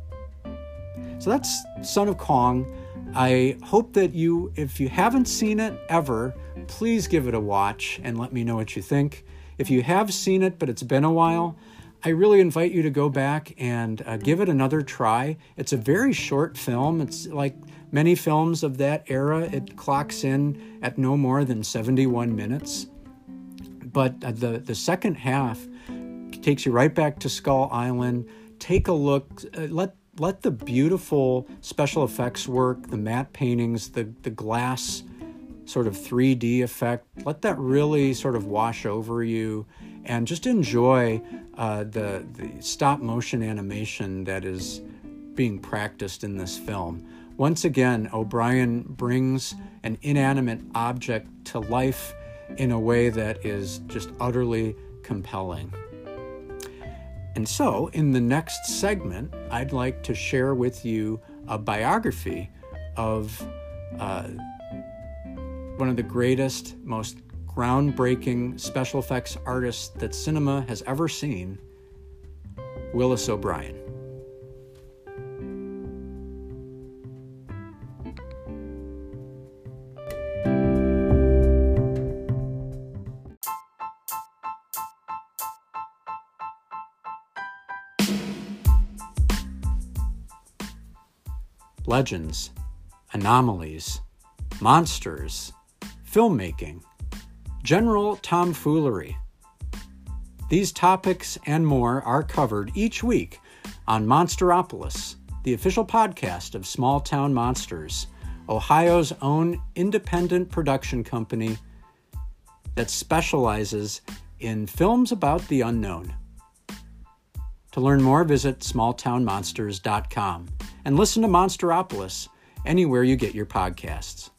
Speaker 1: So that's Son of Kong. I hope that you, if you haven't seen it ever, please give it a watch and let me know what you think. If you have seen it, but it's been a while, I really invite you to go back and uh, give it another try. It's a very short film. It's like many films of that era. It clocks in at no more than seventy-one minutes. But uh, the, the second half takes you right back to Skull Island. Take a look. Uh, let let the beautiful special effects work, the matte paintings, the, the glass sort of three D effect, let that really sort of wash over you, and just enjoy uh, the, the stop motion animation that is being practiced in this film. Once again, O'Brien brings an inanimate object to life in a way that is just utterly compelling. And so, in the next segment, I'd like to share with you a biography of uh, one of the greatest, most groundbreaking special effects artists that cinema has ever seen, Willis O'Brien. legends, anomalies, monsters, filmmaking, general tomfoolery. These topics and more are covered each week on Monsteropolis, the official podcast of Small Town Monsters, Ohio's own independent production company that specializes in films about the unknown. To learn more, visit small town monsters dot com and listen to Monsteropolis anywhere you get your podcasts.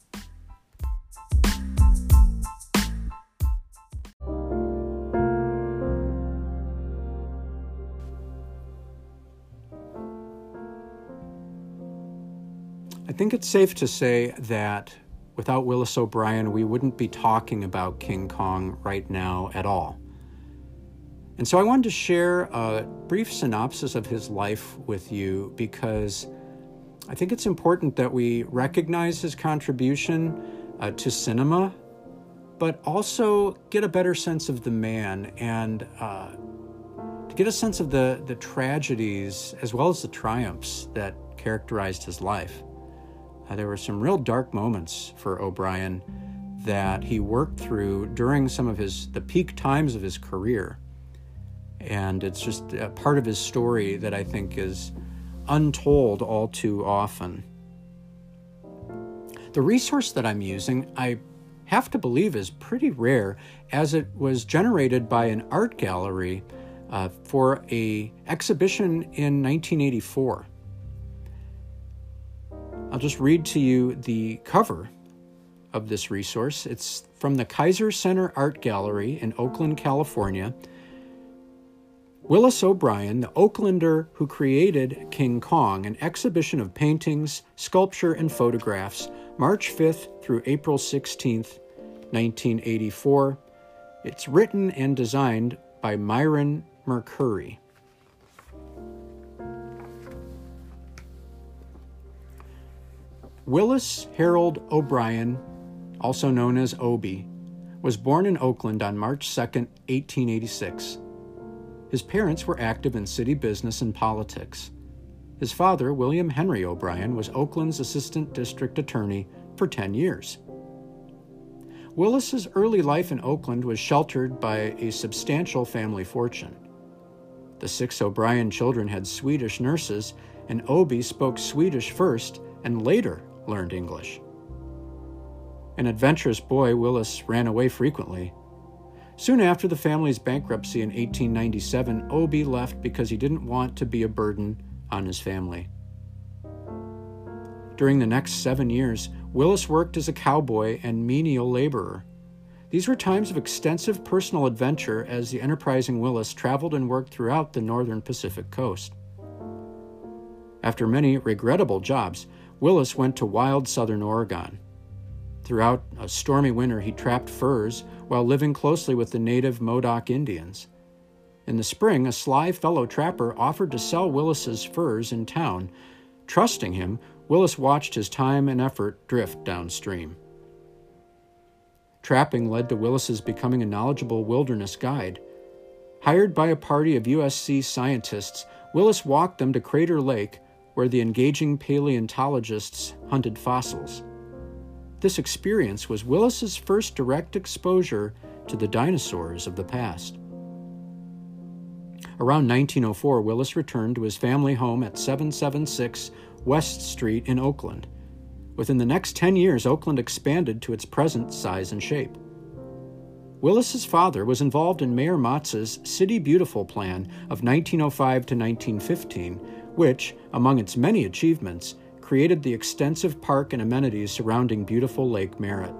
Speaker 1: I think it's safe to say that without Willis O'Brien, we wouldn't be talking about King Kong right now at all. And so I wanted to share a brief synopsis of his life with you because I think it's important that we recognize his contribution uh, to cinema, but also get a better sense of the man and uh, to get a sense of the, the tragedies as well as the triumphs that characterized his life. Uh, there were some real dark moments for O'Brien that he worked through during some of his the peak times of his career. And it's just a part of his story that I think is untold all too often. The resource that I'm using, I have to believe, is pretty rare, as it was generated by an art gallery uh, for an exhibition in nineteen eighty-four. I'll just read to you the cover of this resource. It's from the Kaiser Center Art Gallery in Oakland, California. Willis O'Brien, the Oaklander who created King Kong, an exhibition of paintings, sculpture, and photographs, March fifth through April sixteenth, nineteen eighty-four. It's written and designed by Myron Mercuri. Willis Harold O'Brien, also known as Obie, was born in Oakland on March second, eighteen eighty-six. His parents were active in city business and politics. His father, William Henry O'Brien, was Oakland's assistant district attorney for ten years. Willis's early life in Oakland was sheltered by a substantial family fortune. The six O'Brien children had Swedish nurses, and Obie spoke Swedish first and later learned English. An adventurous boy, Willis ran away frequently. Soon after the family's bankruptcy in eighteen ninety-seven, Obie left because he didn't want to be a burden on his family. During the next seven years, Willis worked as a cowboy and menial laborer. These were times of extensive personal adventure as the enterprising Willis traveled and worked throughout the northern Pacific coast. After many regrettable jobs, Willis went to wild southern Oregon. Throughout a stormy winter, he trapped furs while living closely with the native Modoc Indians. In the spring, a sly fellow trapper offered to sell Willis's furs in town. Trusting him, Willis watched his time and effort drift downstream. Trapping led to Willis's becoming a knowledgeable wilderness guide. Hired by a party of U S C scientists, Willis walked them to Crater Lake, where the engaging paleontologists hunted fossils. This experience was Willis's first direct exposure to the dinosaurs of the past. Around nineteen oh four, Willis returned to his family home at seven seventy-six West Street in Oakland. Within the next ten years, Oakland expanded to its present size and shape. Willis's father was involved in Mayor Motz's City Beautiful plan of nineteen oh five to nineteen fifteen, which, among its many achievements, created the extensive park and amenities surrounding beautiful Lake Merritt.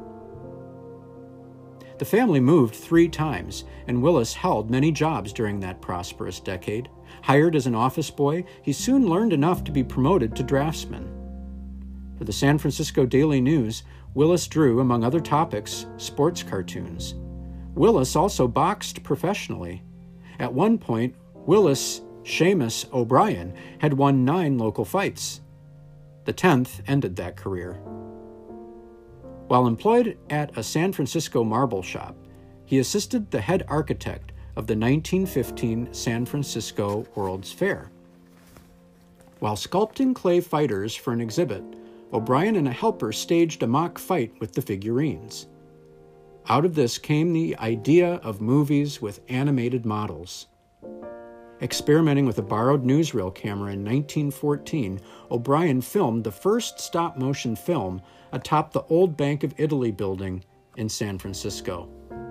Speaker 1: The family moved three times, and Willis held many jobs during that prosperous decade. Hired as an office boy, he soon learned enough to be promoted to draftsman. For the San Francisco Daily News, Willis drew, among other topics, sports cartoons. Willis also boxed professionally. At one point, Willis Seamus O'Brien had won nine local fights. The tenth ended that career. While employed at a San Francisco marble shop, he assisted the head architect of the nineteen fifteen San Francisco World's Fair. While sculpting clay fighters for an exhibit, O'Brien and a helper staged a mock fight with the figurines. Out of this came the idea of movies with animated models. Experimenting with a borrowed newsreel camera in nineteen fourteen, O'Brien filmed the first stop-motion film atop the old Bank of Italy building in San Francisco.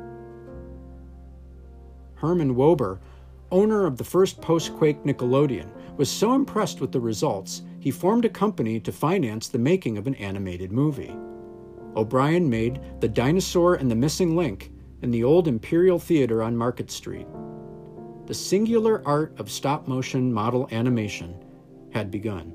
Speaker 1: Herman Wober, owner of the first post-quake Nickelodeon, was so impressed with the results, he formed a company to finance the making of an animated movie. O'Brien made The Dinosaur and the Missing Link in the old Imperial Theater on Market Street. The singular art of stop-motion model animation had begun.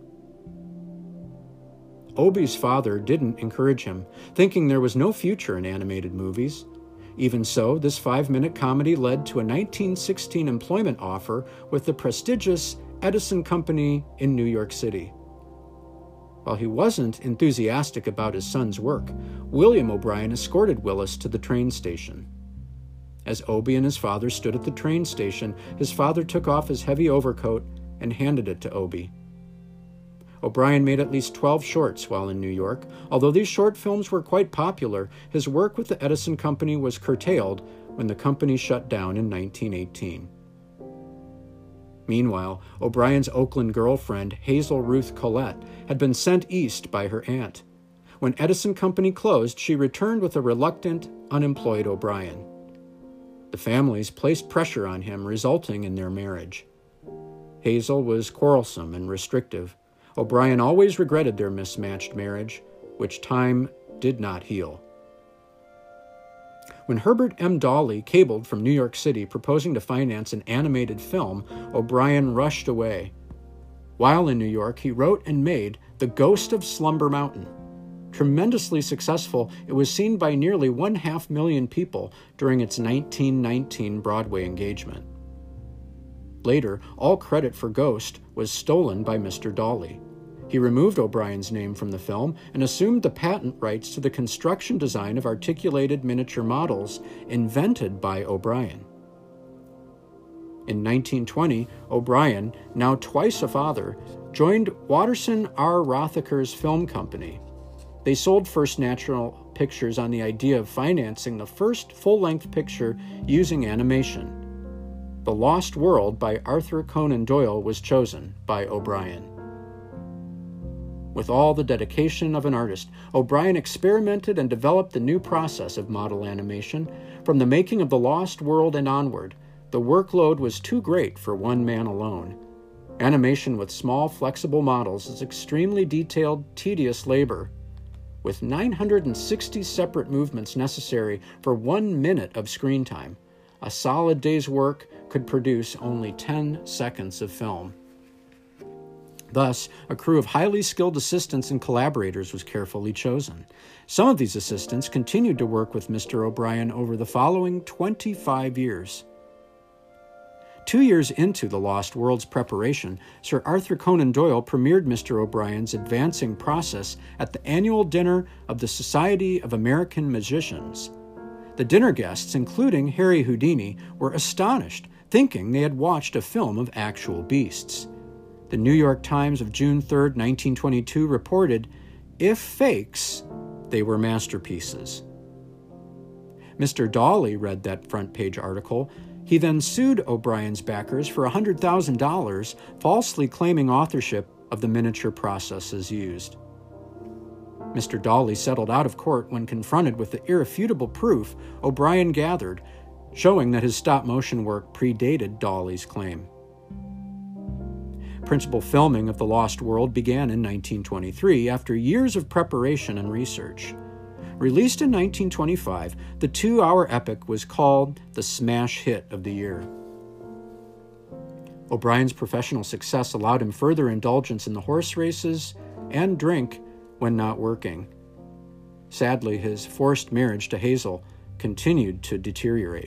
Speaker 1: Obie's father didn't encourage him, thinking there was no future in animated movies. Even so, this five-minute comedy led to a nineteen sixteen employment offer with the prestigious Edison Company in New York City. While he wasn't enthusiastic about his son's work, William O'Brien escorted Willis to the train station. As Obie and his father stood at the train station, his father took off his heavy overcoat and handed it to Obie. O'Brien made at least twelve shorts while in New York. Although these short films were quite popular, his work with the Edison Company was curtailed when the company shut down in nineteen eighteen. Meanwhile, O'Brien's Oakland girlfriend, Hazel Ruth Collette, had been sent east by her aunt. When Edison Company closed, she returned with a reluctant, unemployed O'Brien. The families placed pressure on him, resulting in their marriage. Hazel was quarrelsome and restrictive. O'Brien always regretted their mismatched marriage, which time did not heal. When Herbert M. Dawley cabled from New York City proposing to finance an animated film, O'Brien rushed away. While in New York, he wrote and made The Ghost of Slumber Mountain. Tremendously successful, it was seen by nearly one half million people during its nineteen nineteen Broadway engagement. Later, all credit for Ghost was stolen by Mister Dawley. He removed O'Brien's name from the film and assumed the patent rights to the construction design of articulated miniature models invented by O'Brien. In nineteen twenty, O'Brien, now twice a father, joined Watterson R. Rothaker's film company. They sold First National Pictures on the idea of financing the first full-length picture using animation. The Lost World by Arthur Conan Doyle was chosen by O'Brien. With all the dedication of an artist, O'Brien experimented and developed the new process of model animation. From the making of The Lost World and onward, the workload was too great for one man alone. Animation with small, flexible models is extremely detailed, tedious labor. With nine hundred sixty separate movements necessary for one minute of screen time, a solid day's work could produce only ten seconds of film. Thus, a crew of highly skilled assistants and collaborators was carefully chosen. Some of these assistants continued to work with Mister O'Brien over the following twenty-five years. Two years into The Lost World's preparation, Sir Arthur Conan Doyle premiered Mister O'Brien's advancing process at the annual dinner of the Society of American Magicians. The dinner guests, including Harry Houdini, were astonished, thinking they had watched a film of actual beasts. The New York Times of June third, nineteen twenty-two reported, "If fakes, they were masterpieces." Mister Dawley read that front-page article. He then sued O'Brien's backers for one hundred thousand dollars, falsely claiming authorship of the miniature processes used. Mister Dawley settled out of court when confronted with the irrefutable proof O'Brien gathered, showing that his stop-motion work predated Dawley's claim. Principal filming of The Lost World began in nineteen twenty-three after years of preparation and research. Released in nineteen twenty-five, the two-hour epic was called the smash hit of the year. O'Brien's professional success allowed him further indulgence in the horse races and drink when not working. Sadly, his forced marriage to Hazel continued to deteriorate.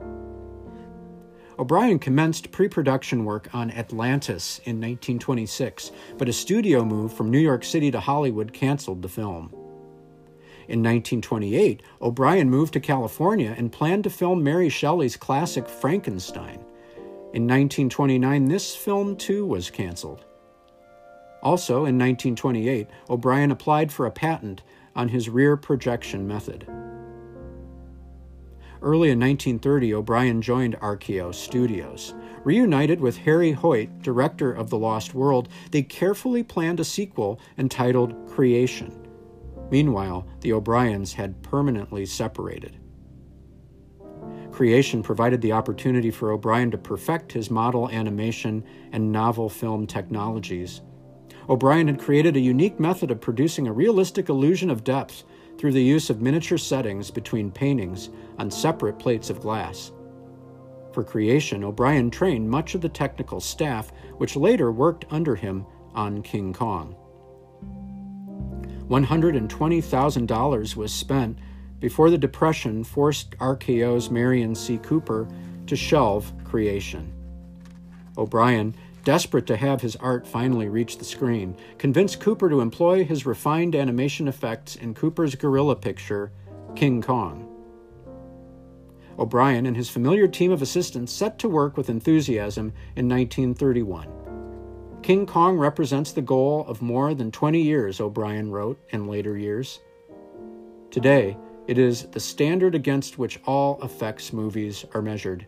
Speaker 1: O'Brien commenced pre-production work on Atlantis in nineteen twenty-six, but a studio move from New York City to Hollywood canceled the film. In nineteen twenty-eight, O'Brien moved to California and planned to film Mary Shelley's classic Frankenstein. In nineteen twenty-nine, this film too was canceled. Also, in nineteen twenty-eight, O'Brien applied for a patent on his rear projection method. Early in nineteen thirty, O'Brien joined R K O Studios. Reunited with Harry Hoyt, director of The Lost World, they carefully planned a sequel entitled Creation. Meanwhile, the O'Briens had permanently separated. Creation provided the opportunity for O'Brien to perfect his model animation and novel film technologies. O'Brien had created a unique method of producing a realistic illusion of depth through the use of miniature settings between paintings on separate plates of glass. For Creation, O'Brien trained much of the technical staff, which later worked under him on King Kong. one hundred twenty thousand dollars was spent before the Depression forced R K O's Marion C. Cooper to shelve Creation. O'Brien, desperate to have his art finally reach the screen, convinced Cooper to employ his refined animation effects in Cooper's guerrilla picture, King Kong. O'Brien and his familiar team of assistants set to work with enthusiasm in nineteen thirty-one. King Kong represents the goal of more than twenty years, O'Brien wrote in later years. Today, it is the standard against which all effects movies are measured.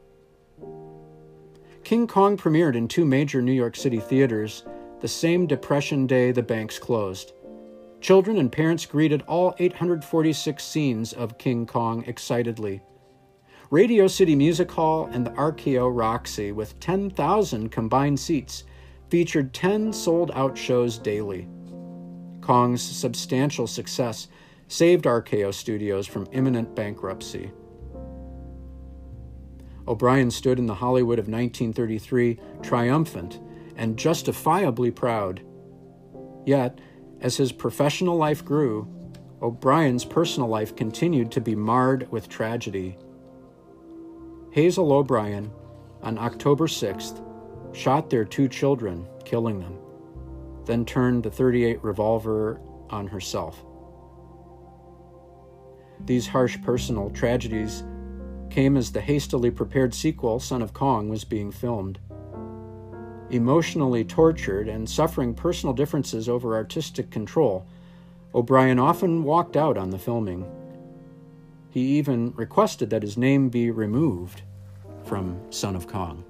Speaker 1: King Kong premiered in two major New York City theaters the same Depression day the banks closed. Children and parents greeted all eight hundred forty-six scenes of King Kong excitedly. Radio City Music Hall and the R K O Roxy, with ten thousand combined seats, featured ten sold-out shows daily. Kong's substantial success saved R K O Studios from imminent bankruptcy. O'Brien stood in the Hollywood of nineteen thirty-three triumphant and justifiably proud. Yet, as his professional life grew, O'Brien's personal life continued to be marred with tragedy. Hazel O'Brien, on October sixth, shot their two children, killing them, then turned the thirty-eight revolver on herself. These harsh personal tragedies came as the hastily prepared sequel, Son of Kong, was being filmed. Emotionally tortured and suffering personal differences over artistic control, O'Brien often walked out on the filming. He even requested that his name be removed from Son of Kong.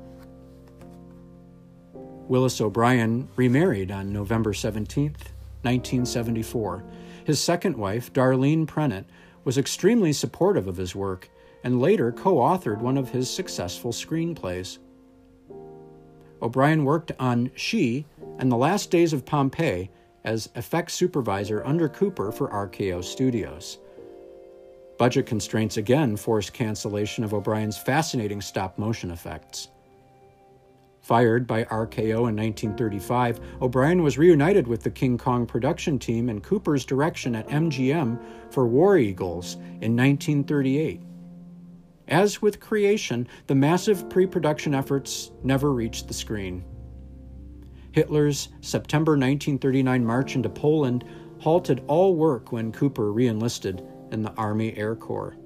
Speaker 1: Willis O'Brien remarried on November seventeenth, nineteen seventy-four. His second wife, Darlene Prennett, was extremely supportive of his work and later co-authored one of his successful screenplays. O'Brien worked on She and The Last Days of Pompeii as effects supervisor under Cooper for R K O Studios. Budget constraints again forced cancellation of O'Brien's fascinating stop-motion effects. Fired by R K O in nineteen thirty-five, O'Brien was reunited with the King Kong production team and Cooper's direction at M G M for War Eagles in nineteen thirty-eight. As with Creation, the massive pre-production efforts never reached the screen. Hitler's September nineteen thirty-nine march into Poland halted all work when Cooper re-enlisted in the Army Air Corps.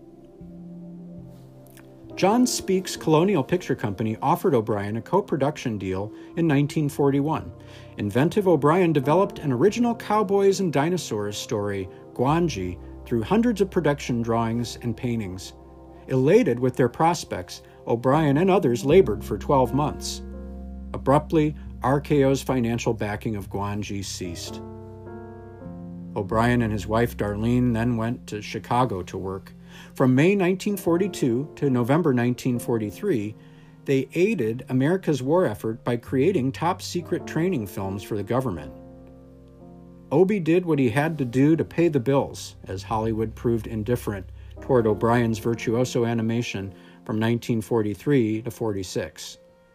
Speaker 1: John Speakes Colonial Picture Company offered O'Brien a co-production deal in nineteen forty-one. Inventive O'Brien developed an original cowboys and dinosaurs story, Gwangi, through hundreds of production drawings and paintings. Elated with their prospects, O'Brien and others labored for twelve months. Abruptly, R K O's financial backing of Gwangi ceased. O'Brien and his wife Darlene then went to Chicago to work. From May nineteen forty-two to November nineteen forty-three, they aided America's war effort by creating top-secret training films for the government. Obie did what he had to do to pay the bills, as Hollywood proved indifferent toward O'Brien's virtuoso animation from nineteen forty-three to forty-six.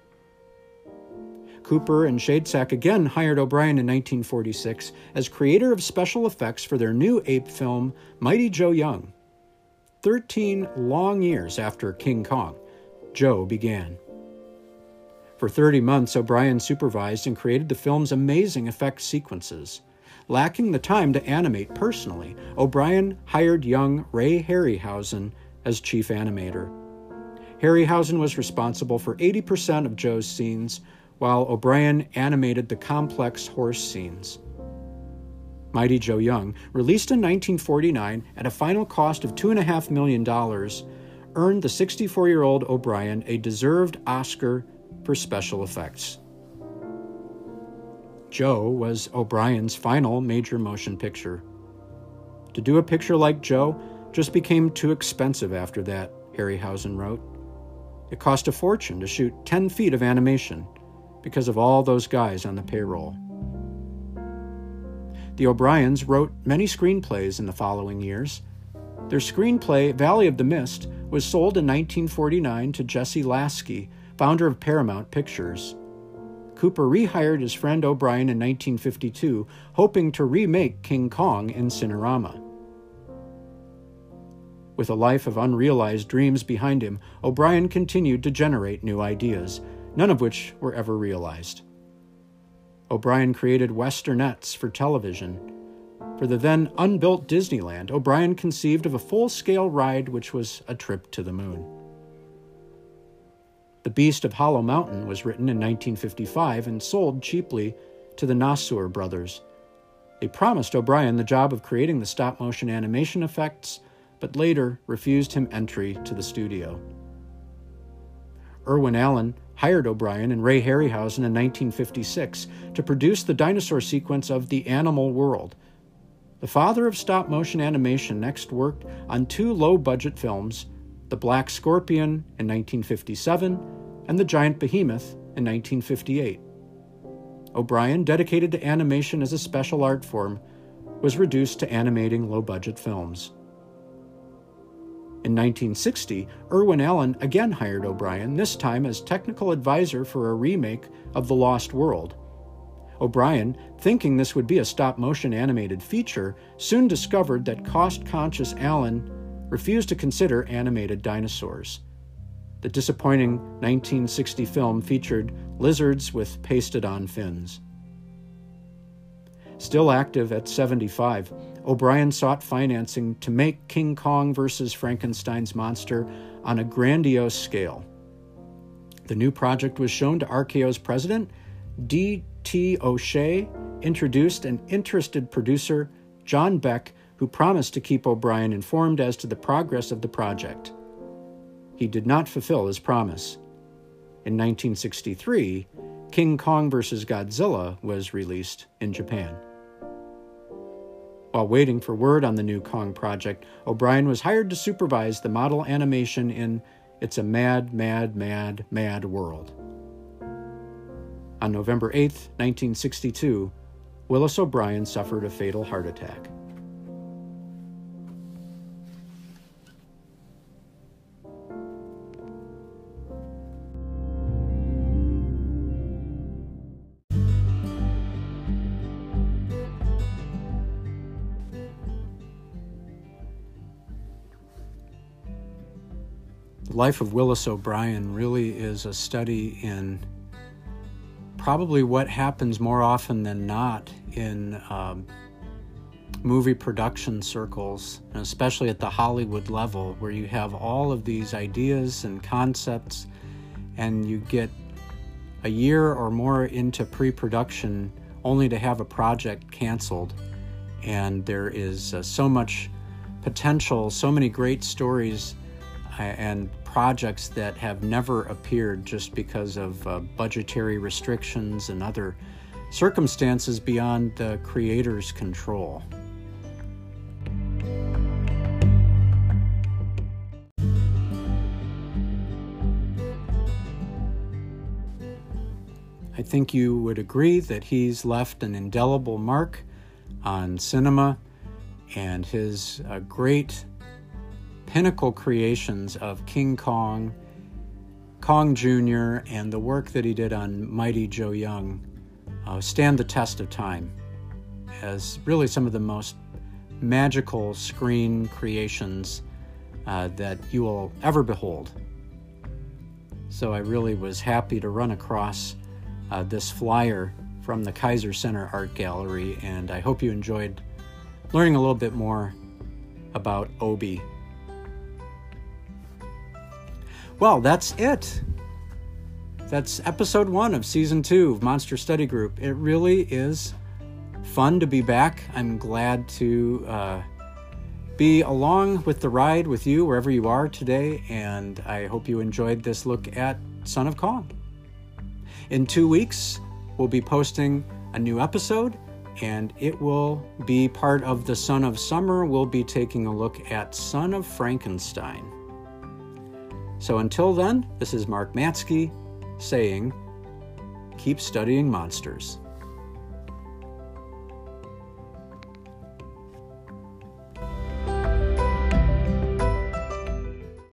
Speaker 1: Cooper and Shadesack again hired O'Brien in nineteen forty-six as creator of special effects for their new ape film, Mighty Joe Young. Thirteen long years after King Kong, Joe began. For thirty months, O'Brien supervised and created the film's amazing effect sequences. Lacking the time to animate personally, O'Brien hired young Ray Harryhausen as chief animator. Harryhausen was responsible for eighty percent of Joe's scenes, while O'Brien animated the complex horse scenes. Mighty Joe Young, released in nineteen forty-nine at a final cost of two point five million dollars, earned the sixty-four-year-old O'Brien a deserved Oscar for special effects. Joe was O'Brien's final major motion picture. To do a picture like Joe just became too expensive after that, Harryhausen wrote. It cost a fortune to shoot ten feet of animation because of all those guys on the payroll. The O'Briens wrote many screenplays in the following years. Their screenplay, Valley of the Mist, was sold in nineteen forty-nine to Jesse Lasky, founder of Paramount Pictures. Cooper rehired his friend O'Brien in nineteen fifty-two, hoping to remake King Kong in Cinerama. With a life of unrealized dreams behind him, O'Brien continued to generate new ideas, none of which were ever realized. O'Brien created westernettes for television. For the then unbuilt Disneyland, O'Brien conceived of a full-scale ride which was a trip to the moon. The Beast of Hollow Mountain was written in nineteen fifty-five and sold cheaply to the Nassur brothers. They promised O'Brien the job of creating the stop-motion animation effects, but later refused him entry to the studio. Irwin Allen hired O'Brien and Ray Harryhausen in nineteen fifty-six to produce the dinosaur sequence of The Animal World. The father of stop-motion animation next worked on two low-budget films, The Black Scorpion in nineteen fifty-seven and The Giant Behemoth in nineteen fifty-eight. O'Brien, dedicated to animation as a special art form, was reduced to animating low-budget films. In nineteen sixty, Irwin Allen again hired O'Brien, this time as technical advisor for a remake of The Lost World. O'Brien, thinking this would be a stop-motion animated feature, soon discovered that cost-conscious Allen refused to consider animated dinosaurs. The disappointing nineteen sixty film featured lizards with pasted-on fins. Still active at seventy-five, O'Brien sought financing to make King Kong versus Frankenstein's monster on a grandiose scale. The new project was shown to R K O's president, D T O'Shea, introduced an interested producer, John Beck, who promised to keep O'Brien informed as to the progress of the project. He did not fulfill his promise. In nineteen sixty-three, King Kong versus Godzilla was released in Japan. While waiting for word on the new Kong project, O'Brien was hired to supervise the model animation in It's a Mad, Mad, Mad, Mad World. On November eighth, nineteen sixty-two, Willis O'Brien suffered a fatal heart attack. The life of Willis O'Brien really is a study in probably what happens more often than not in um, movie production circles, and especially at the Hollywood level, where you have all of these ideas and concepts, and you get a year or more into pre-production only to have a project canceled. And there is uh, so much potential, so many great stories uh, and projects that have never appeared just because of uh, budgetary restrictions and other circumstances beyond the creator's control. I think you would agree that he's left an indelible mark on cinema, and his uh, great pinnacle creations of King Kong, Kong Junior, and the work that he did on Mighty Joe Young uh, stand the test of time as really some of the most magical screen creations uh, that you will ever behold. So I really was happy to run across uh, this flyer from the Kaiser Center Art Gallery, and I hope you enjoyed learning a little bit more about Obi. Well, that's it. That's episode one of season two of Monster Study Group. It really is fun to be back. I'm glad to uh, be along with the ride with you wherever you are today, and I hope you enjoyed this look at Son of Kong. In two weeks, we'll be posting a new episode, and it will be part of the Son of Summer. We'll be taking a look at Son of Frankenstein. So until then, this is Mark Matsky saying, keep studying monsters.